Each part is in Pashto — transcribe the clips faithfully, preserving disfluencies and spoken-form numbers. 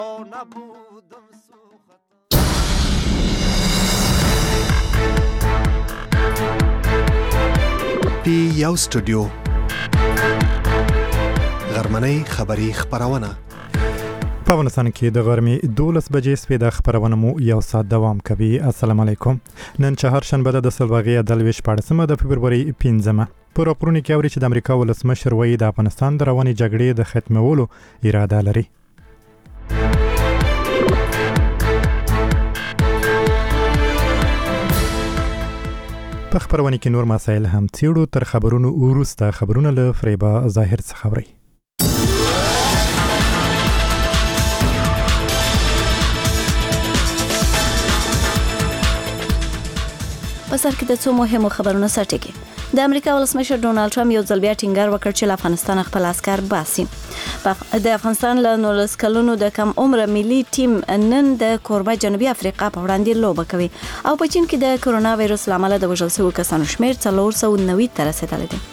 پی یو سټوډیو غرمنۍ خبری خبرونه په افغانستان کې د غرمې دولس بجې سپې د خبرونه مو یو ساعت دوام کوي. السلام علیکم. نن چهارشنبه د سلواغې دلويش پاړسمه د فبرवरी پنځمه. په راپورونو کې اوري چې د امریکا ولسمشر وایي د افغانستان د رواني جګړې د ختمولو اراده لري. په خبرونه کې نور مسایل هم تیړو. تر خبرونو وروسته خبرونه له فریبا ظاهر څخه خبري. په سر کې د څو مهمو خبرونو سرټکی. د امریکا ولسمشر ډونالد ټرمپ یو ځل بیا ټینګار وکړ چې له افغانستان خپل عسكر باسي. د افغانستان له نولس کلونو د کم عمر ملي ټیم نن د کوربه جنوبي افریقا په وړاندې لوبه کوي او په چین کې د کرونا وایرس لامل د وژل شویو کسانو شمېر څلور سوه نوي ته رسیدلی دی.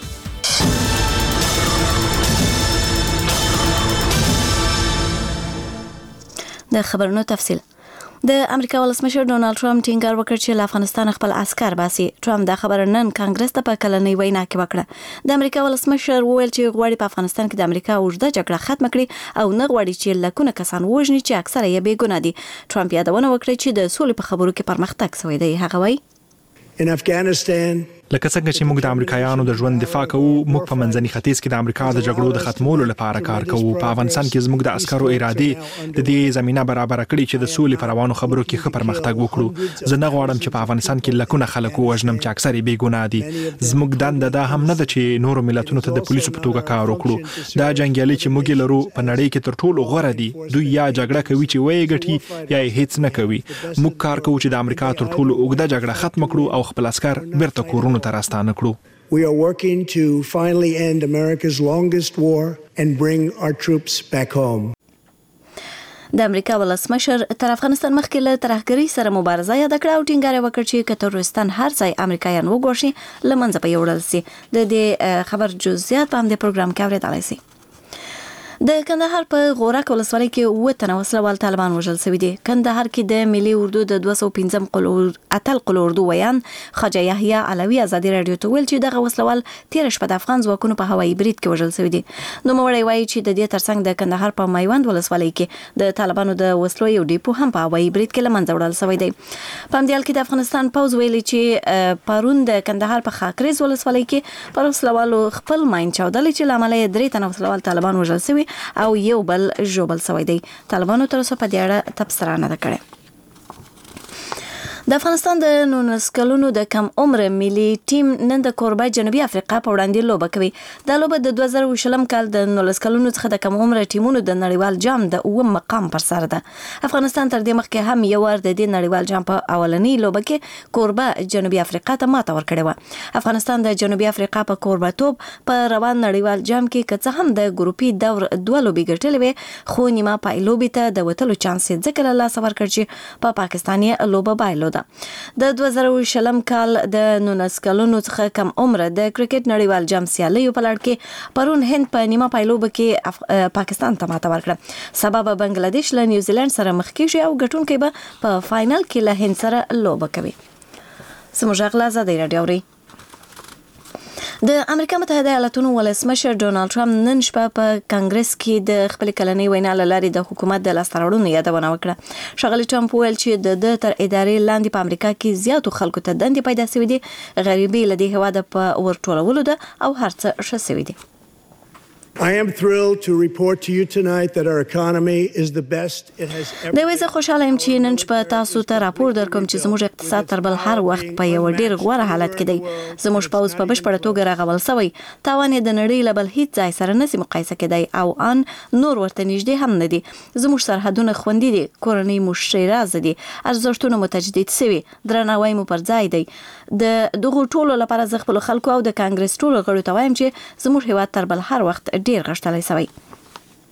د خبرونو تفصیل. د امریکا ولسمشر ډونالد ټرمپ ټینګار وکړ چې له افغانستان خپل عسكر باسي. ټرمپ دا خبره نن کانګرس ته په کلنۍ وینا کې وکړه. د امریکا ولسمشر وویل چې غواړي په افغانستان کې د امریکا اوږده جګړه ختم کړي او نه غواړي چې لکونه کسان وژني چې اکثره یې بې ګناه دي. ټرمپ یادونه وکړه چې د سولې په خبرو کې پرمختګ شوی دی. هغه وایي In Afghanistan لکه څنګه چې موږ د امریکایانو د ژوند دفاع کوو، موږ په منځني ختیځ کې د امریکا د جګړو د ختمولو لپاره کار کوو. په افغانستان کې زموږ د عسکرو اراده د دې زمينه برابر کړي چې د سولې پر روانو خبرو کې ښه پرمختګ وکړو. زه نه غواړم چې په افغانستان کې لکونه خلک وژنم چې اکثر یې بې ګناه دي. زموږ دنده دا هم نه ده چې نورو ملتونو ته د پولیسو په توګه کار وکړو. دا جنگیالي چې موږ لرو په نړۍ کې تر ټولو غوره دي. دوی یا جګړه کوي چې وایي ګټي یا هیڅ نه کوي. موږ کار کوو چې د امریکا تر ټولو اوږده جګړه ختم کړو او خپل عسكر بیرته کورونو ته راستانه کړو. We are working to finally end America's longest war and bring our troops back home. د امریکا ولسمشر تر افغانستان مخکې له ترهګرۍ سره مبارزه یاد کړه او ټینګار وکړ چې که تروریستان هر ځای امریکایان وګورشي لمنځه به یوړل شي. د دې خبر جزئیات په همدې پروګرام کې اورېدلای شئ. د کندهار په غورک ولسوالۍ کې اووه تنه وسلوال طالبان وژل شوي دي. کندهار کې د ملي اردو د دوه سوه پنځم قلور اتل قل اردو ویان خواجه یحیی علوي ازادي رادیو ته ویل چې دغه وسلوال تیر شپه د افغان ځواکونو په هوایي برید کې وژل شوي دي. نوموړی وایي چې د دې ترڅنګ د کندهار په میوند ولسوالۍ کې د طالبانو د وسلو یو ډیپو هم په هوایي برید کې له منځه وړل شوی دی. په همدې حال کې د افغانستان پوځ ویلي چې پرون د کندهار په خاکریز ولسوالۍ کې پر وسلوالو خپل ماین چاودلې چې له امله یې درې تنه وسلوال طالبان وژل شوي او یو بل ژوبل شوی دی. طالبانو تر اوسه په دې اړه تبصره نه ده کړې. د افغانستان د نولس کلونو د کم عمر ملي ټیم نن د کوربه جنوبي افریقا په وړاندې لوبه کوي. دا لوبه د دوه زره شلم کال د نولس کلونو څخه د کم عمر ټیمونو د نړیوال جام د اووم مقام پر سر ده. افغانستان تر دې مخکې هم یو ور د دې نړیوال جام په اولنۍ لوبه کې کوربه جنوبي افریقا ته ماته ورکړې وه. افغانستان د جنوبي افریقا په کوربه توب په روان نړیوال جام کې که څه هم د ګروپي دور دوه لوبې ګټلې وې خو نیمه پای لوبې ته د وتلو چانس یې ځکه له لاسه ورکړ چې په پاکستان یې لوبه بایلوده. د دوه زره شلم کال د نولس کلونو څخه کم عمر د کرکټ نړیوال جام سیالیو په لړ کې پرون هند په نیمه پایلوبه کې پاکستان ته ماته ورکړه. سبب بنگلاديش له نیوزیلند سره مخ کیږي او ګټونکي به په فائنل کې له هند سره لوبه کوي. سموږ غلا زده رادیو ری. د امریکا متحده ایالاتونو ولسمشر ډونالد ټرمپ نن شپه په کانګرس کې د خپل کلنۍ وینا لاري د حکومت د لاستهراوړنو یادونه وکړه. ښاغلي ټرمپ ویل چې د د تر ادارې لاندې په امریکا کې زیاتو خلکو ته دندې پیدا شوې دي. غریبي له دې هواده په ورټولولو ده او هر څه ښه شوي دي. I am thrilled to report to you tonight that our economy is the best it has ever been. د ویزه خوشاله يم چې نن شپه تاسو ته راپور درکوم چې زموږ اقتصاد تر بل هر وخت په یو ډیر غوړه حالت کې دی. زموږ پوز په بشپړه توګه راغول شوی. تاوان د نړۍ لبل هیڅ ځای سره نسی مقایسه کېدای او ان نور ورته نږدې هم نه دي. زموږ سرحدونه خوندي دي، کورنۍ مو شیراز دي، ارزښتونه مو تجدید شوي، درناوی مو پر ځای دی. د دغه ټولو لپاره زه خپل خلکو او د کانګرس ټولو غړو ته وایم چې زموږ هیواد تر بل هر وخت ډیر غښتلی شوی.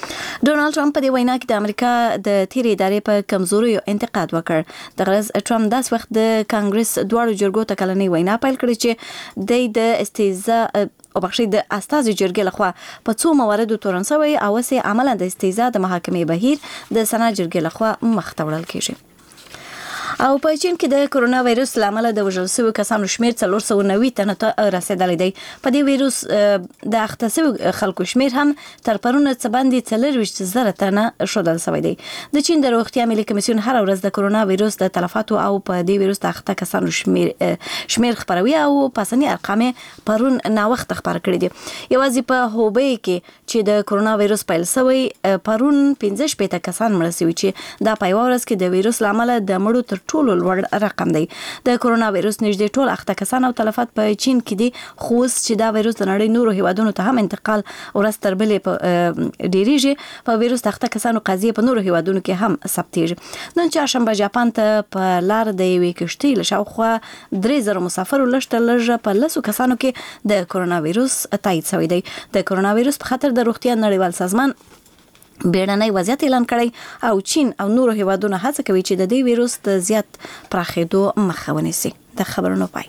ډونالد ټرمپ په دې وینا کې د امریکا د تیرې ادارې په کمزوري انتقاد وکړ. د غرض ټرمپ داس وخت د کانګرس دواړو جرګو ته کلنۍ وینا پیل کړې چې د استهزاء او بخښي د استازي جرګې لخوا په څو مواردو تورن شوی او سه عملاً د استهزاء د محاکمې بهیر د سنا جرګې لخوا مخ ته وړل کیږي. او په چین کې د کرونا وایرس لامل د وژل شوی کسانو شمیر څلور سوه نوي تنه ته رسیدلی دی. په دې وایرس د اخته شوی خلکو شمیر هم تر پرونه څه باندې څلور ویشت زره تنه شودل شوی دی. د چین د روغتیا ملي کمیسیون هر ورځ د کرونا وایرس د تلفاتو او په دې وایرس د اخته کسانو شمیر شمیر خبروي او پاسنی ارقام پرون نا وخت خبر کړی دي. یوازې په هوبی کې چې د کرونا وایرس پیل شوی پرون پنځه شپږ کسان مړ شوي چې دا په ورځ کې د وایرس لامل د مړو تر ټولو لوړ رقم دی. د کرونا وایرس نږدې ټول اخته کسان او تلفات په چین کې دي، خو چې دا وایرس د نړۍ نورو هیوادونو ته هم انتقال ورځ تر بلې په ډیریږي. په وایرس اخته کسانو قضیه په نورو هیوادونو کې هم ثبتېږي. نن چهارشنبه جاپان ته په لار د یوې کشتۍ له شاوخوا درې زره مسافرو لږ تر لږه په لسو کسانو کې د کرونا وایرس تایید شوی دی. د کرونا وایرس په خاطر د روغتیا نړیوال سازمان بیړنی وضعیت اعلان کړی او چین او نورو هیوادونو هڅه کوي چې د دې وایرس د زیات پراخېدو مخه ونیسي. د خبرونو پای.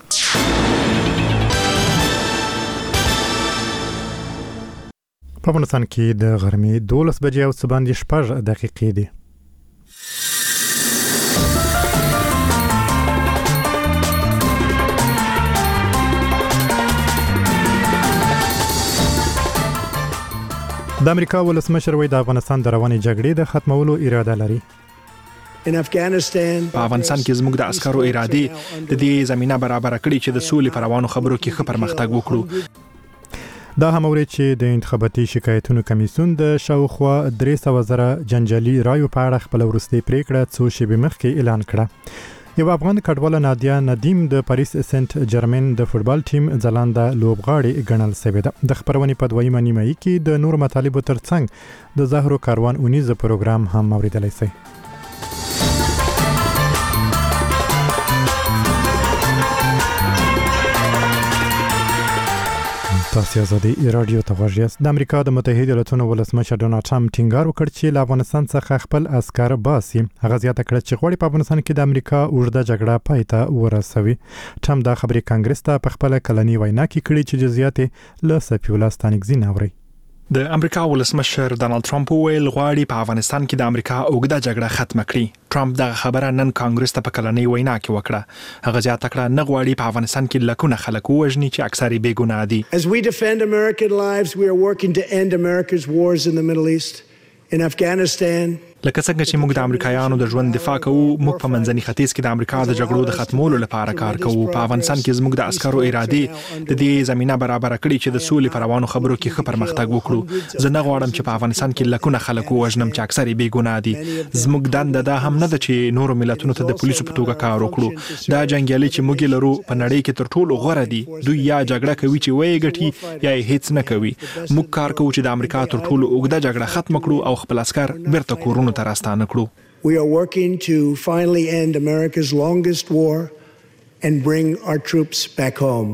په افغانستان کې د غرمې دولس بجې او څه باندې شپږ دقیقې دي. د امریکا ولسمشر وایي د افغانستان د روانې جګړې د ختمولو اراده لري. په افغانستان کې زموږ د عسکرو ارادې د دې زمينه برابر کړې چې د سولې پر روانو خبرو کې ښه پرمختګ وکړو. دا هم اوري چې د انتخاباتي شکایتونو کمیسیون د شاوخوا درې سوه زره جنجالي رایو په اړه خپل وروستۍ پریکړه څو شېبې مخکې اعلان کړه. یو افغان کډواله نادیا ندیم د پاریس سنت جرمن د فوتبال ټیم ځلانده لوبغاړي ګڼل شوې ده. د خبرونې په دویمه نیمایي کې د نور مطالبو ترڅنګ د زهرو کاروان اونیز پروګرام هم اوریدلی شي. تاسو ازادي رادیو ته غواړئ. د امریکا د متحده ایالاتونو ولسمشر ډونالد ټرمپ ټینګار وکړ چې له افغانستان څخه خپل عسكر باسي. هغه زیاته کړه چې غواړي په افغانستان کې د امریکا اوږده جګړه پای ته ورسوي. ټرمپ دا خبرې کانګرس ته په خپل کلنی وینا کې کړې چې جزئیات له سفیر الله ستانکزي ناوري. د امریکا ولسمشر ډونالد ټرمپ ویل غواړي په افغانستان کې د امریکا اوږده جګړه ختم کړي. ټرمپ دا خبره نن کانګرس ته په کلنۍ وینا کې وکړه. هغه زیاته کړه نه غواړي په افغانستان کې لکونه خلک ووژني چې اکثر یې بې ګناه دي. As we defend American lives, we are working to end America's wars in the Middle East, in Afghanistan. لکه څنګه چې موږ د امریکایانو د ژوند دفاع کوو، موږ په منځني ختیځ کې د امریکا د جګړو د ختمولو لپاره کار کوو. په افغانستان کې زموږ د عسکرو ارادې د دې زمينه برابر کړې چې د سولې پر روانو خبرو کې ښه پرمختګ وکړو. زه نه غواړم چې په افغانستان کې لکونه خلک ووژنم چې اکثر یې بې ګناه دي. زموږ دنده دا هم نه ده چې نورو ملتونو ته د پولیسو په توګه کار وکړو. دا جنګیالي چې موږ لرو په نړۍ کې تر ټولو غوره دي. دوی یا جګړه کوي چې وایي ګټي یا هیڅ نه کوي. موږ کار کوو چې د امریکا تر ټولو اوږده جګړه ختم کړو او خپل عسكر بیرته کورونو ته راستانه کړو. We are working to finally end America's longest war and bring our troops back home.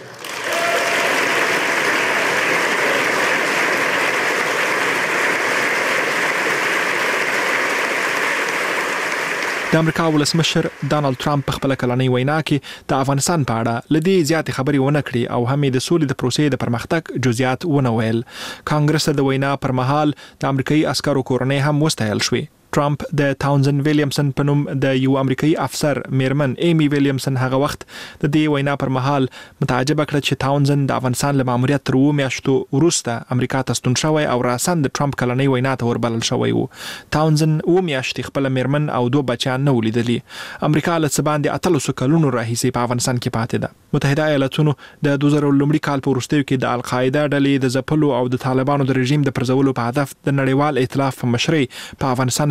د امریکا ولسمشر ډونالد ټرمپ په خپل کلنۍ وینا کې د افغانستان په اړه لدی زیاتې خبرې ونه کړې او هم د سولې د پروسې د پرمختګ جزئیات ونه ویل. کانګرس د وینا پر مهال د امریکایي عسکرو کورنۍ هم وستایل شوې. ټرمپ د تاونزن ویلیامسن په نوم د یو امریکایي افسر میرمن ایمی ویلیامسن هغه وخت د دې وینا پر مهال متعجب کړ چې تاونزن د افغانستان له ماموریت تر اوه میاشتو وروسته امریکا ته ستون شوی او راسن د ټرمپ کلنۍ وینا ته وربلل شوی وو. تاونزن اوه میاشتې خپل میرمن او دوه بچیان نه ولیدلي. امریکا له څه باندې اتلسو کلونو راهیسې په افغانستان کې پاتې ده. متحده ایالاتونو د دوه زره لومړي کال په وروستیو کې د القاعده ډلې د ځپلو او د طالبانو د رژیم د پرځولو په هدف د نړیوال ائتلاف په مشرۍ په افغانستان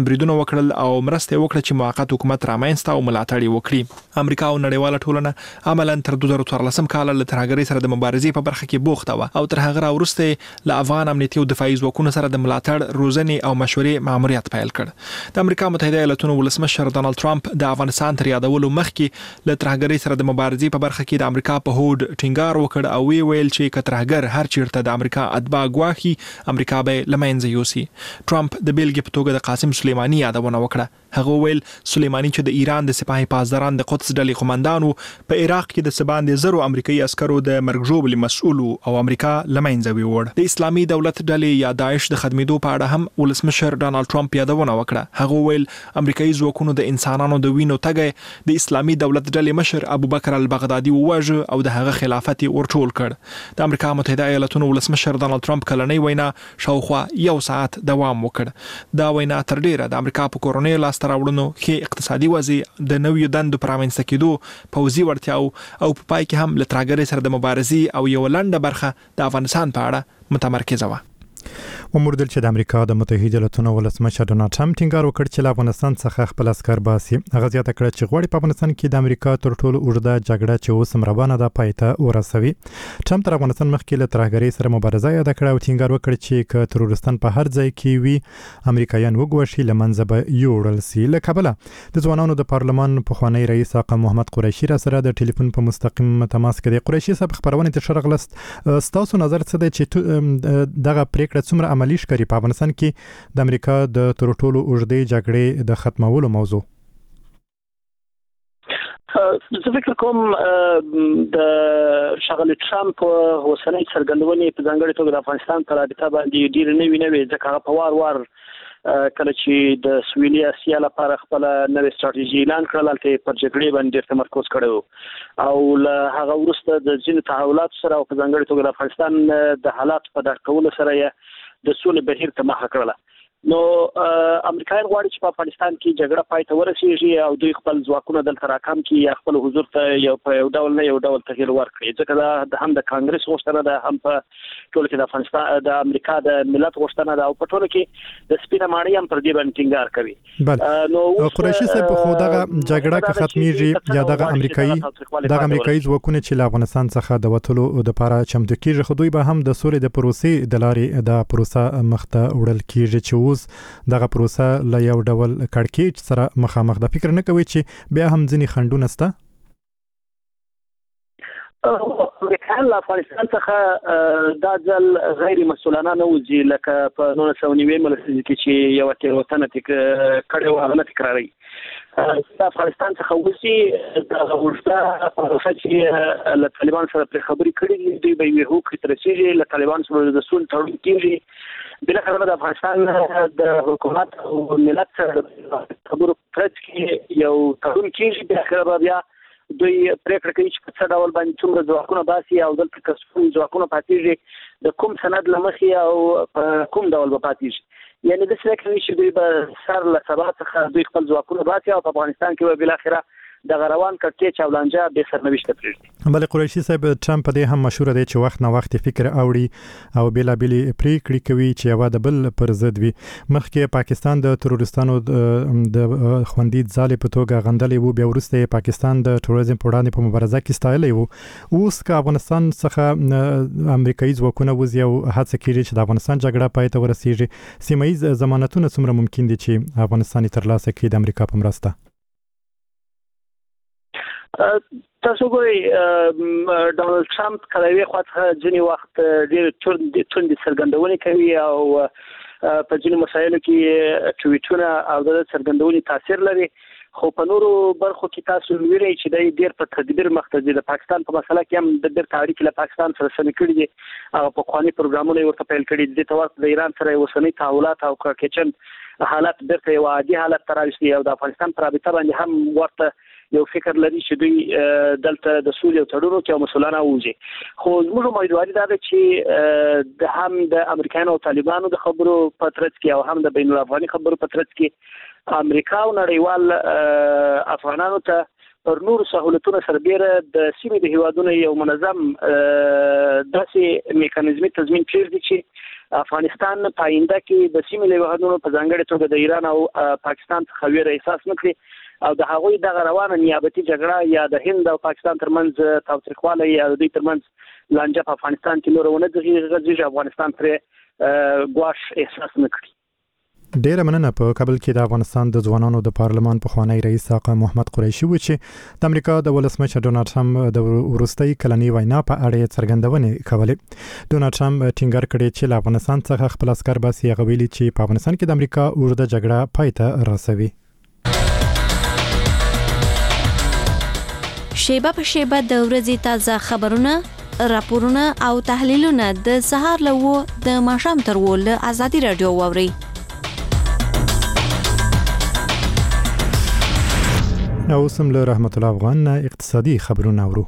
بریدونه وکړل او مرسته وکړه چې موقت حکومت رامنځته او ملاتړ وکړي. امریکا او نړیواله ټولنه عملاً تر دوه زره څوارلسم کال له ترهګرۍ سره د مبارزې په برخه کې بوخته و او تر هغه وروسته له افغان امنیتي او دفاعي ځواکونو سره د ملاتړ روزنې او مشورې ماموریت پیل کړ. د امریکا متحده ایالاتونو ولسمشر ډونالد ټرمپ د افغانستان تر یادولو مخکې له ترهګرۍ سره د مبارزې په برخه کې د امریکا په هوډ ټینګار وکړ او وی ویل چې کترهګر هر چیرته د امریکا اتباع غواخي امریکا به لمنځه یوسي. ټرمپ د بیلګې په توګه د قاسم سلیمانی یادونه وکړه. هغه ویل سلیمانی چې د ایران د سپاهي پاسداران د قدس ډلې قومندان په عراق کې د سباند زرو امریکایي عسکرو د مرګ ژوبل مسؤل او امریکا لمنځه ویوړ. د اسلامي دولت ډلې یا داعش د خدمتو په اړه هم ولسمشر ډونالد ټرمپ یادونه وکړه. هغه ویل امریکایي ځواکونو د انسانانو د وینو تګ د اسلامي دولت ډلې مشر ابوبکر البغدادي وواژه او د هغه خلافت ورټول کړ. د امریکا متحده ایالاتونو ولسمشر ډونالد ټرمپ کلنۍ وینا شاوخوا یو ساعت دوام وکړ. دا وینا تر ډیره د امریکا په کورونی لاس تراوړنو کې اقتصادي وضع د نویو دندو پرامنځته کېدو پوځي وړتیاو او په پای کې هم له ترهګرۍ سره د مبارزې او یو لنډه برخه د افغانستان په اړه متمرکزه وه. وموردل چې د امریکا د متحده ایالاتونو ولسمشر ډونالد ټرمپ ټینګار وکړ چې له افغانستان څخه خپل عسکر باسي. هغه زیاته کړه چې غواړي په افغانستان کې د امریکا تر ټولو اوږده جګړه چې اوس هم روانه ده پای ته ورسوي. ټرمپ تر افغانستان مخکې له ترهګرۍ سره مبارزه یاد کړه او ټینګار وکړ چې که ترورستان په هر ځای کې وي امریکایان وګوښي لمنځه به یوړل سي. له کابل د ځوانانو د پارلمان پخوانی رئیس آقا محمد قریشي را سره د ټلیفون په مستقیم تماس کې دی. قریشي صاحب خبرونه ته شرغلست ستاسو نظر څه دی چې دغه پریکړه څومره عملی ښکاري په افغانستان کې د امریکا د تر ټولو اوږدې جګړې د ختمولو موضوع؟ زه فکر کوم د ښاغلي ټرمپ اوسنۍ څرګندونې په ځانګړې توګه د افغانستان په رابطه باندې ډېرې نوې نوې ځکه هغه په وار وار کله چې د سویلي اسیا لپاره خپل نوې ستراتیژي اعلان کړل هلته پر جګړې باندې تمرکز کړی او له هغه وروسته د ځینو تحولاتو سره او په ځانګړې توګه د افغانستان د حالات په درک کولو سره یې د سولې بهیر ته مخه کړله. نو امریکایان غواړي چې په افغانستان کې جګړه پای ته ورسیږي او دوی خپل ځواکونه دلته راکم کړي یا خپل حضور ته یو په یو ډول نه یو ډول تغیر ورکړي. ځکه دا هم د کانګرس غوښتنه ده هم په ټول کې د افغانستان د امریکا د ملت غوښتنه ده او په ټول کې د سپینه ماڼۍ هم پر دې باندې ټینګار کوي. نو قریشي صاحب خو دغه جګړه که ختميږي یا دغه امریکایي دغه امریکایي ځواکونه چې له افغانستان څخه د وټلو د لپاره چمتو کیږي خو دوی به هم د سولې د پروسې د لارې د پروسه مخته وړل کیږي چې دغه پروسه له یو ډول کړکېچ سره مخامخ ده. فکر نه کوي چې بیا هم ځینې خنډونه شته؟ امریکایان له افغانستان څخه دا ځل غیر مسؤلانه نه وځي لکه په نولس سوه نوي لسیزه کې چې یوه تېروتنه کړې وه هغه نه تکراروي. د افغانستان څخه وځي د اوږده پروسه چې له طالبان سره پرې خبرې کړې دي دوی به یې هوکړې ته رسېږي له طالبان سره د سولې تړون کېږي. بالاخره د افغانستان د حکومت او ملت سره خبرو پرځ کې یو تړون کېږي. بالاخره به بیا دوی پریکړه کوي چې په څه ډول باندې څومره ځواکونه باسي او دلته که څومره ځواکونه پاتېږي د کوم سند له مخې او په کوم ډول به پاتېږي. یعنې داسې نه کوي چې دوی به سر له سبا څخه دوی خپل ځواکونه باسي او په افغانستان کې به بالاخره د غروان کړکېچ او لانجه به سرنوشت پرېږدي. بلې قریشي صاحب ټرمپ په دې هم مشهور دی چې وخت نه وخت فکر اوړي او بېلابېلې پریکړې کوي چې یوه د بل پر ضد وي. مخکې پاکستان د ترورستانو د خوندي ځالې په توګه غندلې وو، بیا وروسته پاکستان د تروریزم په وړاندې په مبارزه کې ستایلی وو. اوس که افغانستان څخه امریکایي ځواکونه وځي او هڅه کېږي چې د افغانستان جګړه پای ته ورسېږي، سیمه ییز ضمانتونه څومره ممکن دي چې افغانستان یې ترلاسه کړي د امریکا په مرسته؟ تاسو ګورئ ډونالد ټرمپ کله یوې خوا څخه ځینې وخت ډېرې توندې څرګندونې کوي او په ځینو مسایلو کې ټویټونه او د څرګندونې تاثیر لري، خو په نورو برخو کې تاسو وینئ چې دی ډېر په تدبیر مخ ته ځي. د پاکستان په مسله کې هم د بیرته اړیکې له پاکستان سره سمې کړي دي، هغه پخواني پروګرامونه یې ورته پیل کړي دي. دې ته ورته د ایران سره اوسنۍ تحولات او کړکېچن حالت بیرته یو عادي حالت ته راوستي او د افغانستان په رابطه باندې هم ورته یو فکر لري چې دوی دلته د سولې او تړونو کې یو مسؤلانه وځي. خو زموږ امیدواري دا ده چې د هم د امریکایانو او طالبانو د خبرو په ترڅ کې او هم د بین الافغاني خبرو په ترڅ کې امریکا او نړیوال افغانانو ته پر نور سہولتونو سربېره د سیمې د هیوادونو یو منظم داسې میکانیزمي تضمین کړی چې افغانستان په آینده کې د سیمې له وحدونو په ځانګړي توګه د ایران او پاکستان څخه ویره احساس نکړي او د هغوی د روانه نیابتي جګړه یا د هند او پاکستان ترمنځ تاوتریخوالی یا د دوی ترمنځ لانجه په افغانستان کې نور ونه ځي افغانستان پرې ګواش احساس نکړي. ډیره مننه. په کابل کې د افغانستان د ځوانانو د پارلمان پخوانی رئیس آقا محمد قریشي و چې د امریکا د ولسمشر ډونالد ټرمپ د وروستۍ کلنۍ وینا په اړه څرګندونې کولې. ډونالد ټرمپ ټینګار کړی چې له افغانستان څخه خپل عسکر باسي، هغه ویلي چې په افغانستان کې د امریکا اوږده جګړه پای ته رسوي. شیبه په شیبه د ورځې تازه خبرونه، راپورونه او تحلیلونه د سهار له د ماښام تر ول ازادي رادیو واوري. او سم له رحمت الله افغان اقتصادي خبرونه اورو.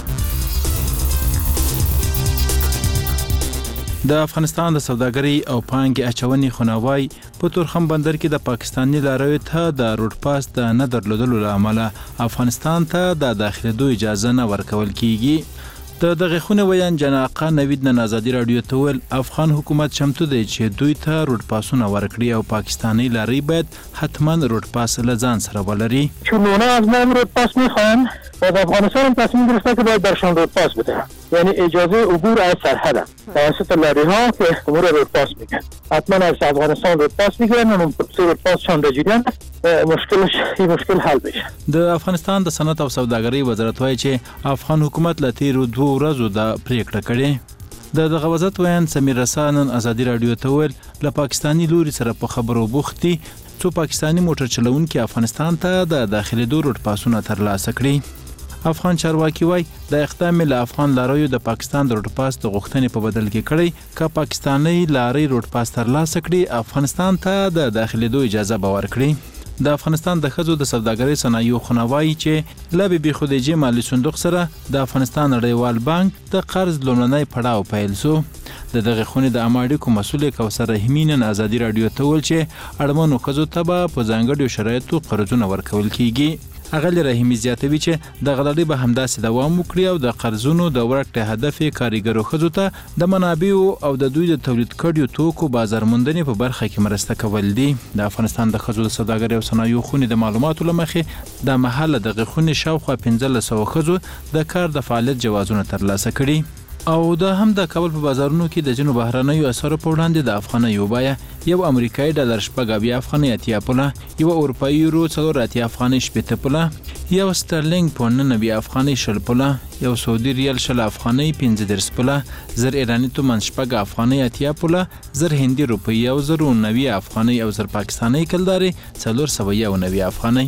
د افغانستان د سوداګرۍ او پانګې اچونې خنوای په تورخم بندر کې د پاکستاني لاروي ته د روډ پاس د نه درلودلو لامل افغانستان ته د داخليدو اجازه نه ورکول کیږي. د دغه خونه ویان جناقه نوید نه آزادي رادیو ته ول افغان حکومت چمتو دی چې دوی ته روډ پاسونه ورکړي او پاکستانی لاری باید حتما روډ پاس لزان سره ولري. چون از من روډ پاس میخوان و افغانستان تصمیم گرفته که باید برشان روډ پاس بده، یعنی اجازه عبور از سرحد توسط لاری ها که امور روډ پاس میگن. حتما از افغانستان روډ پاس میگیرن و روډ پاس شان بگیرن، مشکلش این مشکل حل بشه. د افغانستان د صنعت او سوداګرۍ وزارت وايي چې افغان حکومت له تیرو دوه ورځو د پریکړه کړې. د دغه وزارت ویان سمیر رسانن آزادي رادیو ته ویل له پاکستانی لوري سره په خبرو بوختي څو پاکستانی موټر چلونکي افغانستان ته د داخليدو روډ پاسونه ترلاسه کړي. افغان چارواکي وای د اقدام له افغان لاریو د پاکستان د روډ پاس د غوښتنې په بدل کې کړی که پاکستانی لاری روډ پاس ترلاسه کړي افغانستان ته د داخليدو اجازه به ورکړي. د افغانستان د خزو د سوداګرۍ صنایع خنوای چې ل بي بي خدیجه مالی صندوق سره د افغانستان نړیوال بانک د قرض لومړنی پړاو پیل شو. د دغه خونې د اماړي مسؤل کوثر رحیمین آزادي رادیو ته ول چې اړمنو خزو ته په ځانګړي شرایطو قرضونه ورکول کیږي. اغلی رحیمی زیاتوي چې د غلړې به همداسې دوام وکړي او د قرضونو د ورکړې هدف کاریګرو خزو ته د منابعو او د دوی د تولید کړیو توکو بازار موندنې په برخه کې مرسته کول دي. د افغانستان د خزو د سوداګرۍ او صنایعو خونې د معلوماتو لمخې د محل د غخونې شاوخوا پنځه سوه خزو د کار د فعالیت جوازونه ترلاسه کړي. او د هم د کابل په بازارونو کې د جنوب بهرنیو اسعارو په وړاندې د افغانۍ بیه یو امریکایي ډالر شپږ اویا افغانۍ اتیا پوله، یو اروپایي یورو څلور اتیا افغانۍ شپېته پوله، یو سترلینګ پوند نهه نوي افغانۍ شل پوله، یو سعودي ریال شل افغانۍ پنځه دېرش پوله، زر ایراني تومان شپږ افغانۍ اتیا پوله، زر هندي روپۍ یو زر نوي افغانۍ او زر پاکستاني کلداري څلور سوه یو نوي افغانۍ.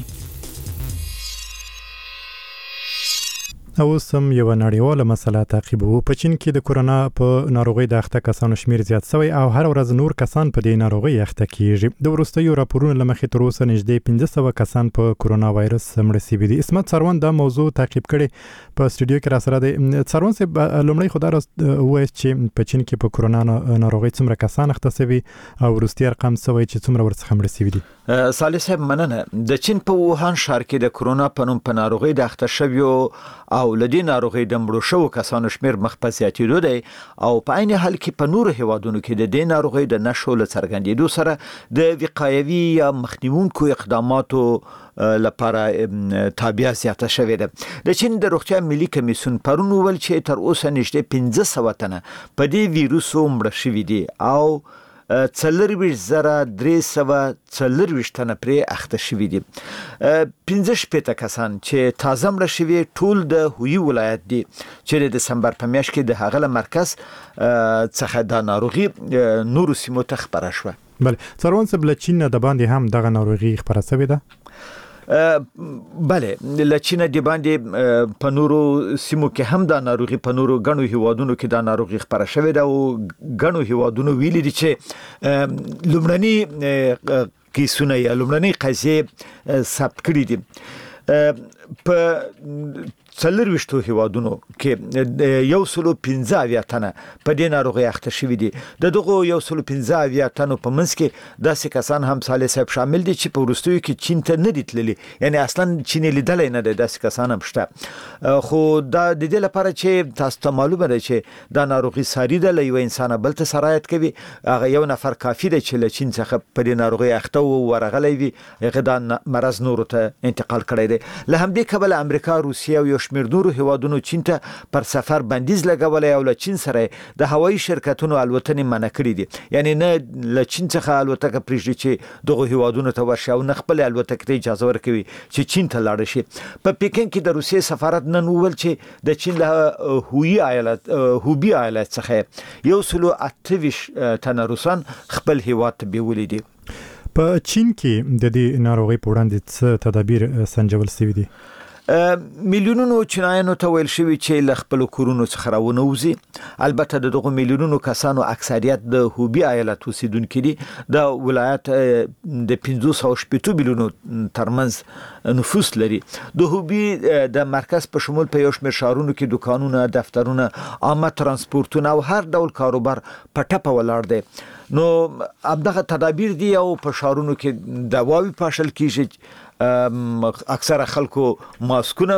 او سم یو نړیواله مسله تعقیبو. په چین کې د کورونا په ناروغي د اخته کسانو شمیر زیات شوی او هر ورځ نور کسان په دې ناروغي اخته کیږي. د وروستیو راپورونو لمخې تر اوسه نږدې پنځه سوه کسان په کورونا وایرس مړه شوي دي. اسمت سروان دا موضوع تعقیب کړي په استودیو کې را سره دی. سروان صاحب لومړی خو دا وایي چې په چین کې په کورونا ناروغي څومره کسان اخته شوي او وروستي ارقام څه وایي چې څومره ورڅخه مړه شوي دي؟ صالح صاحب مننه. د چین په ووهان ښار کې د کورونا په نوم په ناروغي د اخته شویو او لدی ناروغي د مړو شوو کسانو شمیر مخ په زیاتېدو دی او په عین حال کې په نورو هیوادونو کې د دې ناروغي د نشو له څرګندېدو سره د وقایوي یا مخنیوونکو اقداماتو لپاره تابعه زیاته شوې ده. د چین د روغتیا ملي کمیسیون پرون ویل چې تر اوسه نږدې پنځه سوه تنه په دې ویروسو مړه شوي دي او څلرویشت زره درې سوه څلرویشت تنه پرې اخته شوي دي. پنځه شپېته کسان چې تازه مړه شوي ټول د هویي ولایت دي چې د دسمبر په میاشت کې د هغه له مرکز څخه د ناروغي نورو سیمو ته خپره شوه. بله سروان صاحب له چین د باندې هم دغه ناروغي خپره شوې ده؟ بله له چین د باندې په نورو سیمو کې هم د ناروغي په نورو غنو هیوادونو کې د ناروغي خپره شوې ده او غنو هیوادونو ویلي دي چې لومړني کیسونه یا لومړني قضیې ثبت کړي دي. په څلور وشتو هیوادونو کې یو سلو پنځه اویا تنه په دې ناروغي اخته شوي دي. د دغه یو سلو پنځه اویا تنو په منځ کې داسې کسان هم صالح صاحب شامل دي چې په وروستیو کې چین ته نه دي تللي، یعنی اصلا چین لیدلې نه دي. داسې کسان هم شته، خو دا د دې لپاره چې تاسو ته معلومه ده چې دا ناروغي ساري ده، له یو انسان بل ته سرایت کوي. هغه یو نفر کافي دی چې له چین څخه په دې ناروغي اخته و ورغلی وي، هغه دا مرض نورو ته انتقال کړی دی. له همدې کبله امریکا، روسیه او یو شمېر نورو هیوادونو چین ته پر سفر بندیز لګولی او له چین سره د هوایي شرکتونو الوتنې منع کړي دي. یعنی نه له چین څخه الوتکه پرېږدي چې دغه هیوادونو ته ورشي او نه خپل الوتکې ته اجازه ورکوي چې چین ته لاړ شي. په پیکن کې د روسیې سفارت نن وویل چې د چین له هویي ایالت هوبي ایالت څخه یو سلو اته ویشت تنه روسان خپل هیواد ته بیولي دي. په چین کې د دې ناروغي په وړاندې څه تدابیر سنجول شوي دي؟ میلیونونو چینایانو ته ویل شوی چې له خپل کورونو څخه راونوځي. البته د دغه میلیونونو کسانو اکثریت د هوبي ایالت اوسیدونکي دي. د ولایت د پنځه سوه شپږ میلیونو ترمنځ نفوس لري. د هوبي د مرکز په شمول په یو شمېر ښارونو کې دکانونه، دفترونه، عامه ترانسپورتونه او هر ډول کاروبار په ټپه ولاړ دی. نو ابدغه تدابیر دي او په ښارونو کې دواوی پاشل کیږي. اکثره خلکو ماسکونه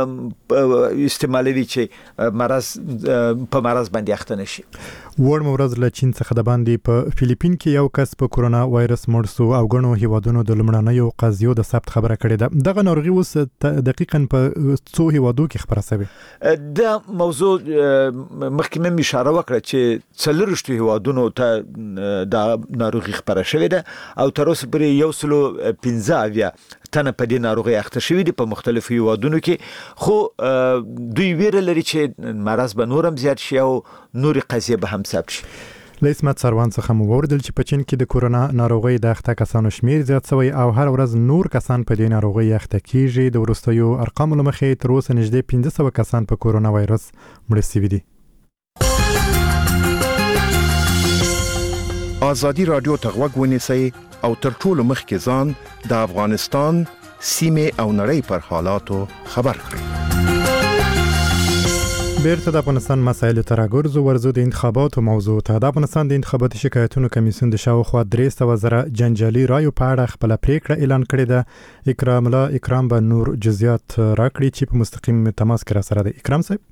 استعمالوي چې مرض په مرض باندې اخته نشي. وړ مورز له چین څخه د باندې په فلیپین کې یو کس په کورونا وایرس مړ شو او غنو هیوادونو د لمړنیو قضیو د ثبت خبره کړې ده. دغه ناروغي اوس دقیقاً په څو هیوادو کې خبره شوې؟ د موضوع مخکې مې اشاره وکړه چې څلور وشتو هیوادونو ته د ناروغي خبره شوې ده او تر اوسه پورې یو سلو پنځه اویا تنه په دې ناروغي اخته شوي دي په مختلفو هیوادونو کې. خو دوی ویره لري چې مرض به نورم زیات شي او نورې قضیې به هم ثبت شي. له اسمت سروان څخه مو ووردل چې په چین کې د کورونا ناروغي د اخته کسانو شمیر زیات شوی او هر ورځ نور کسان په دې ناروغي اخته کیږي. د وروستیو ارقامو له مخې تر اوسه نږدې پنځه سوه کسان په کورونا وایرس مړه شوي دي. ازادي رادیو ته غوږ ونیسئ او تر ټولو مخکې ځان د افغانستان سیمه او نړۍ پر حالاتو خبر کړئ. بیرته د افغانستان مسایلو ته راګرځو. ورځو د انتخاباتو موضوع ته. د افغانستان د انتخاباتي شکایتونو کمیسیون د شاوخوا درې سوه زره جنجالي رایو په اړه خپله پریکړه اعلان کړې ده. اکرام الله اکرام به نور جزئیات راکړي چې په مستقیم تماس کې را سره دی. اکرام صاحب.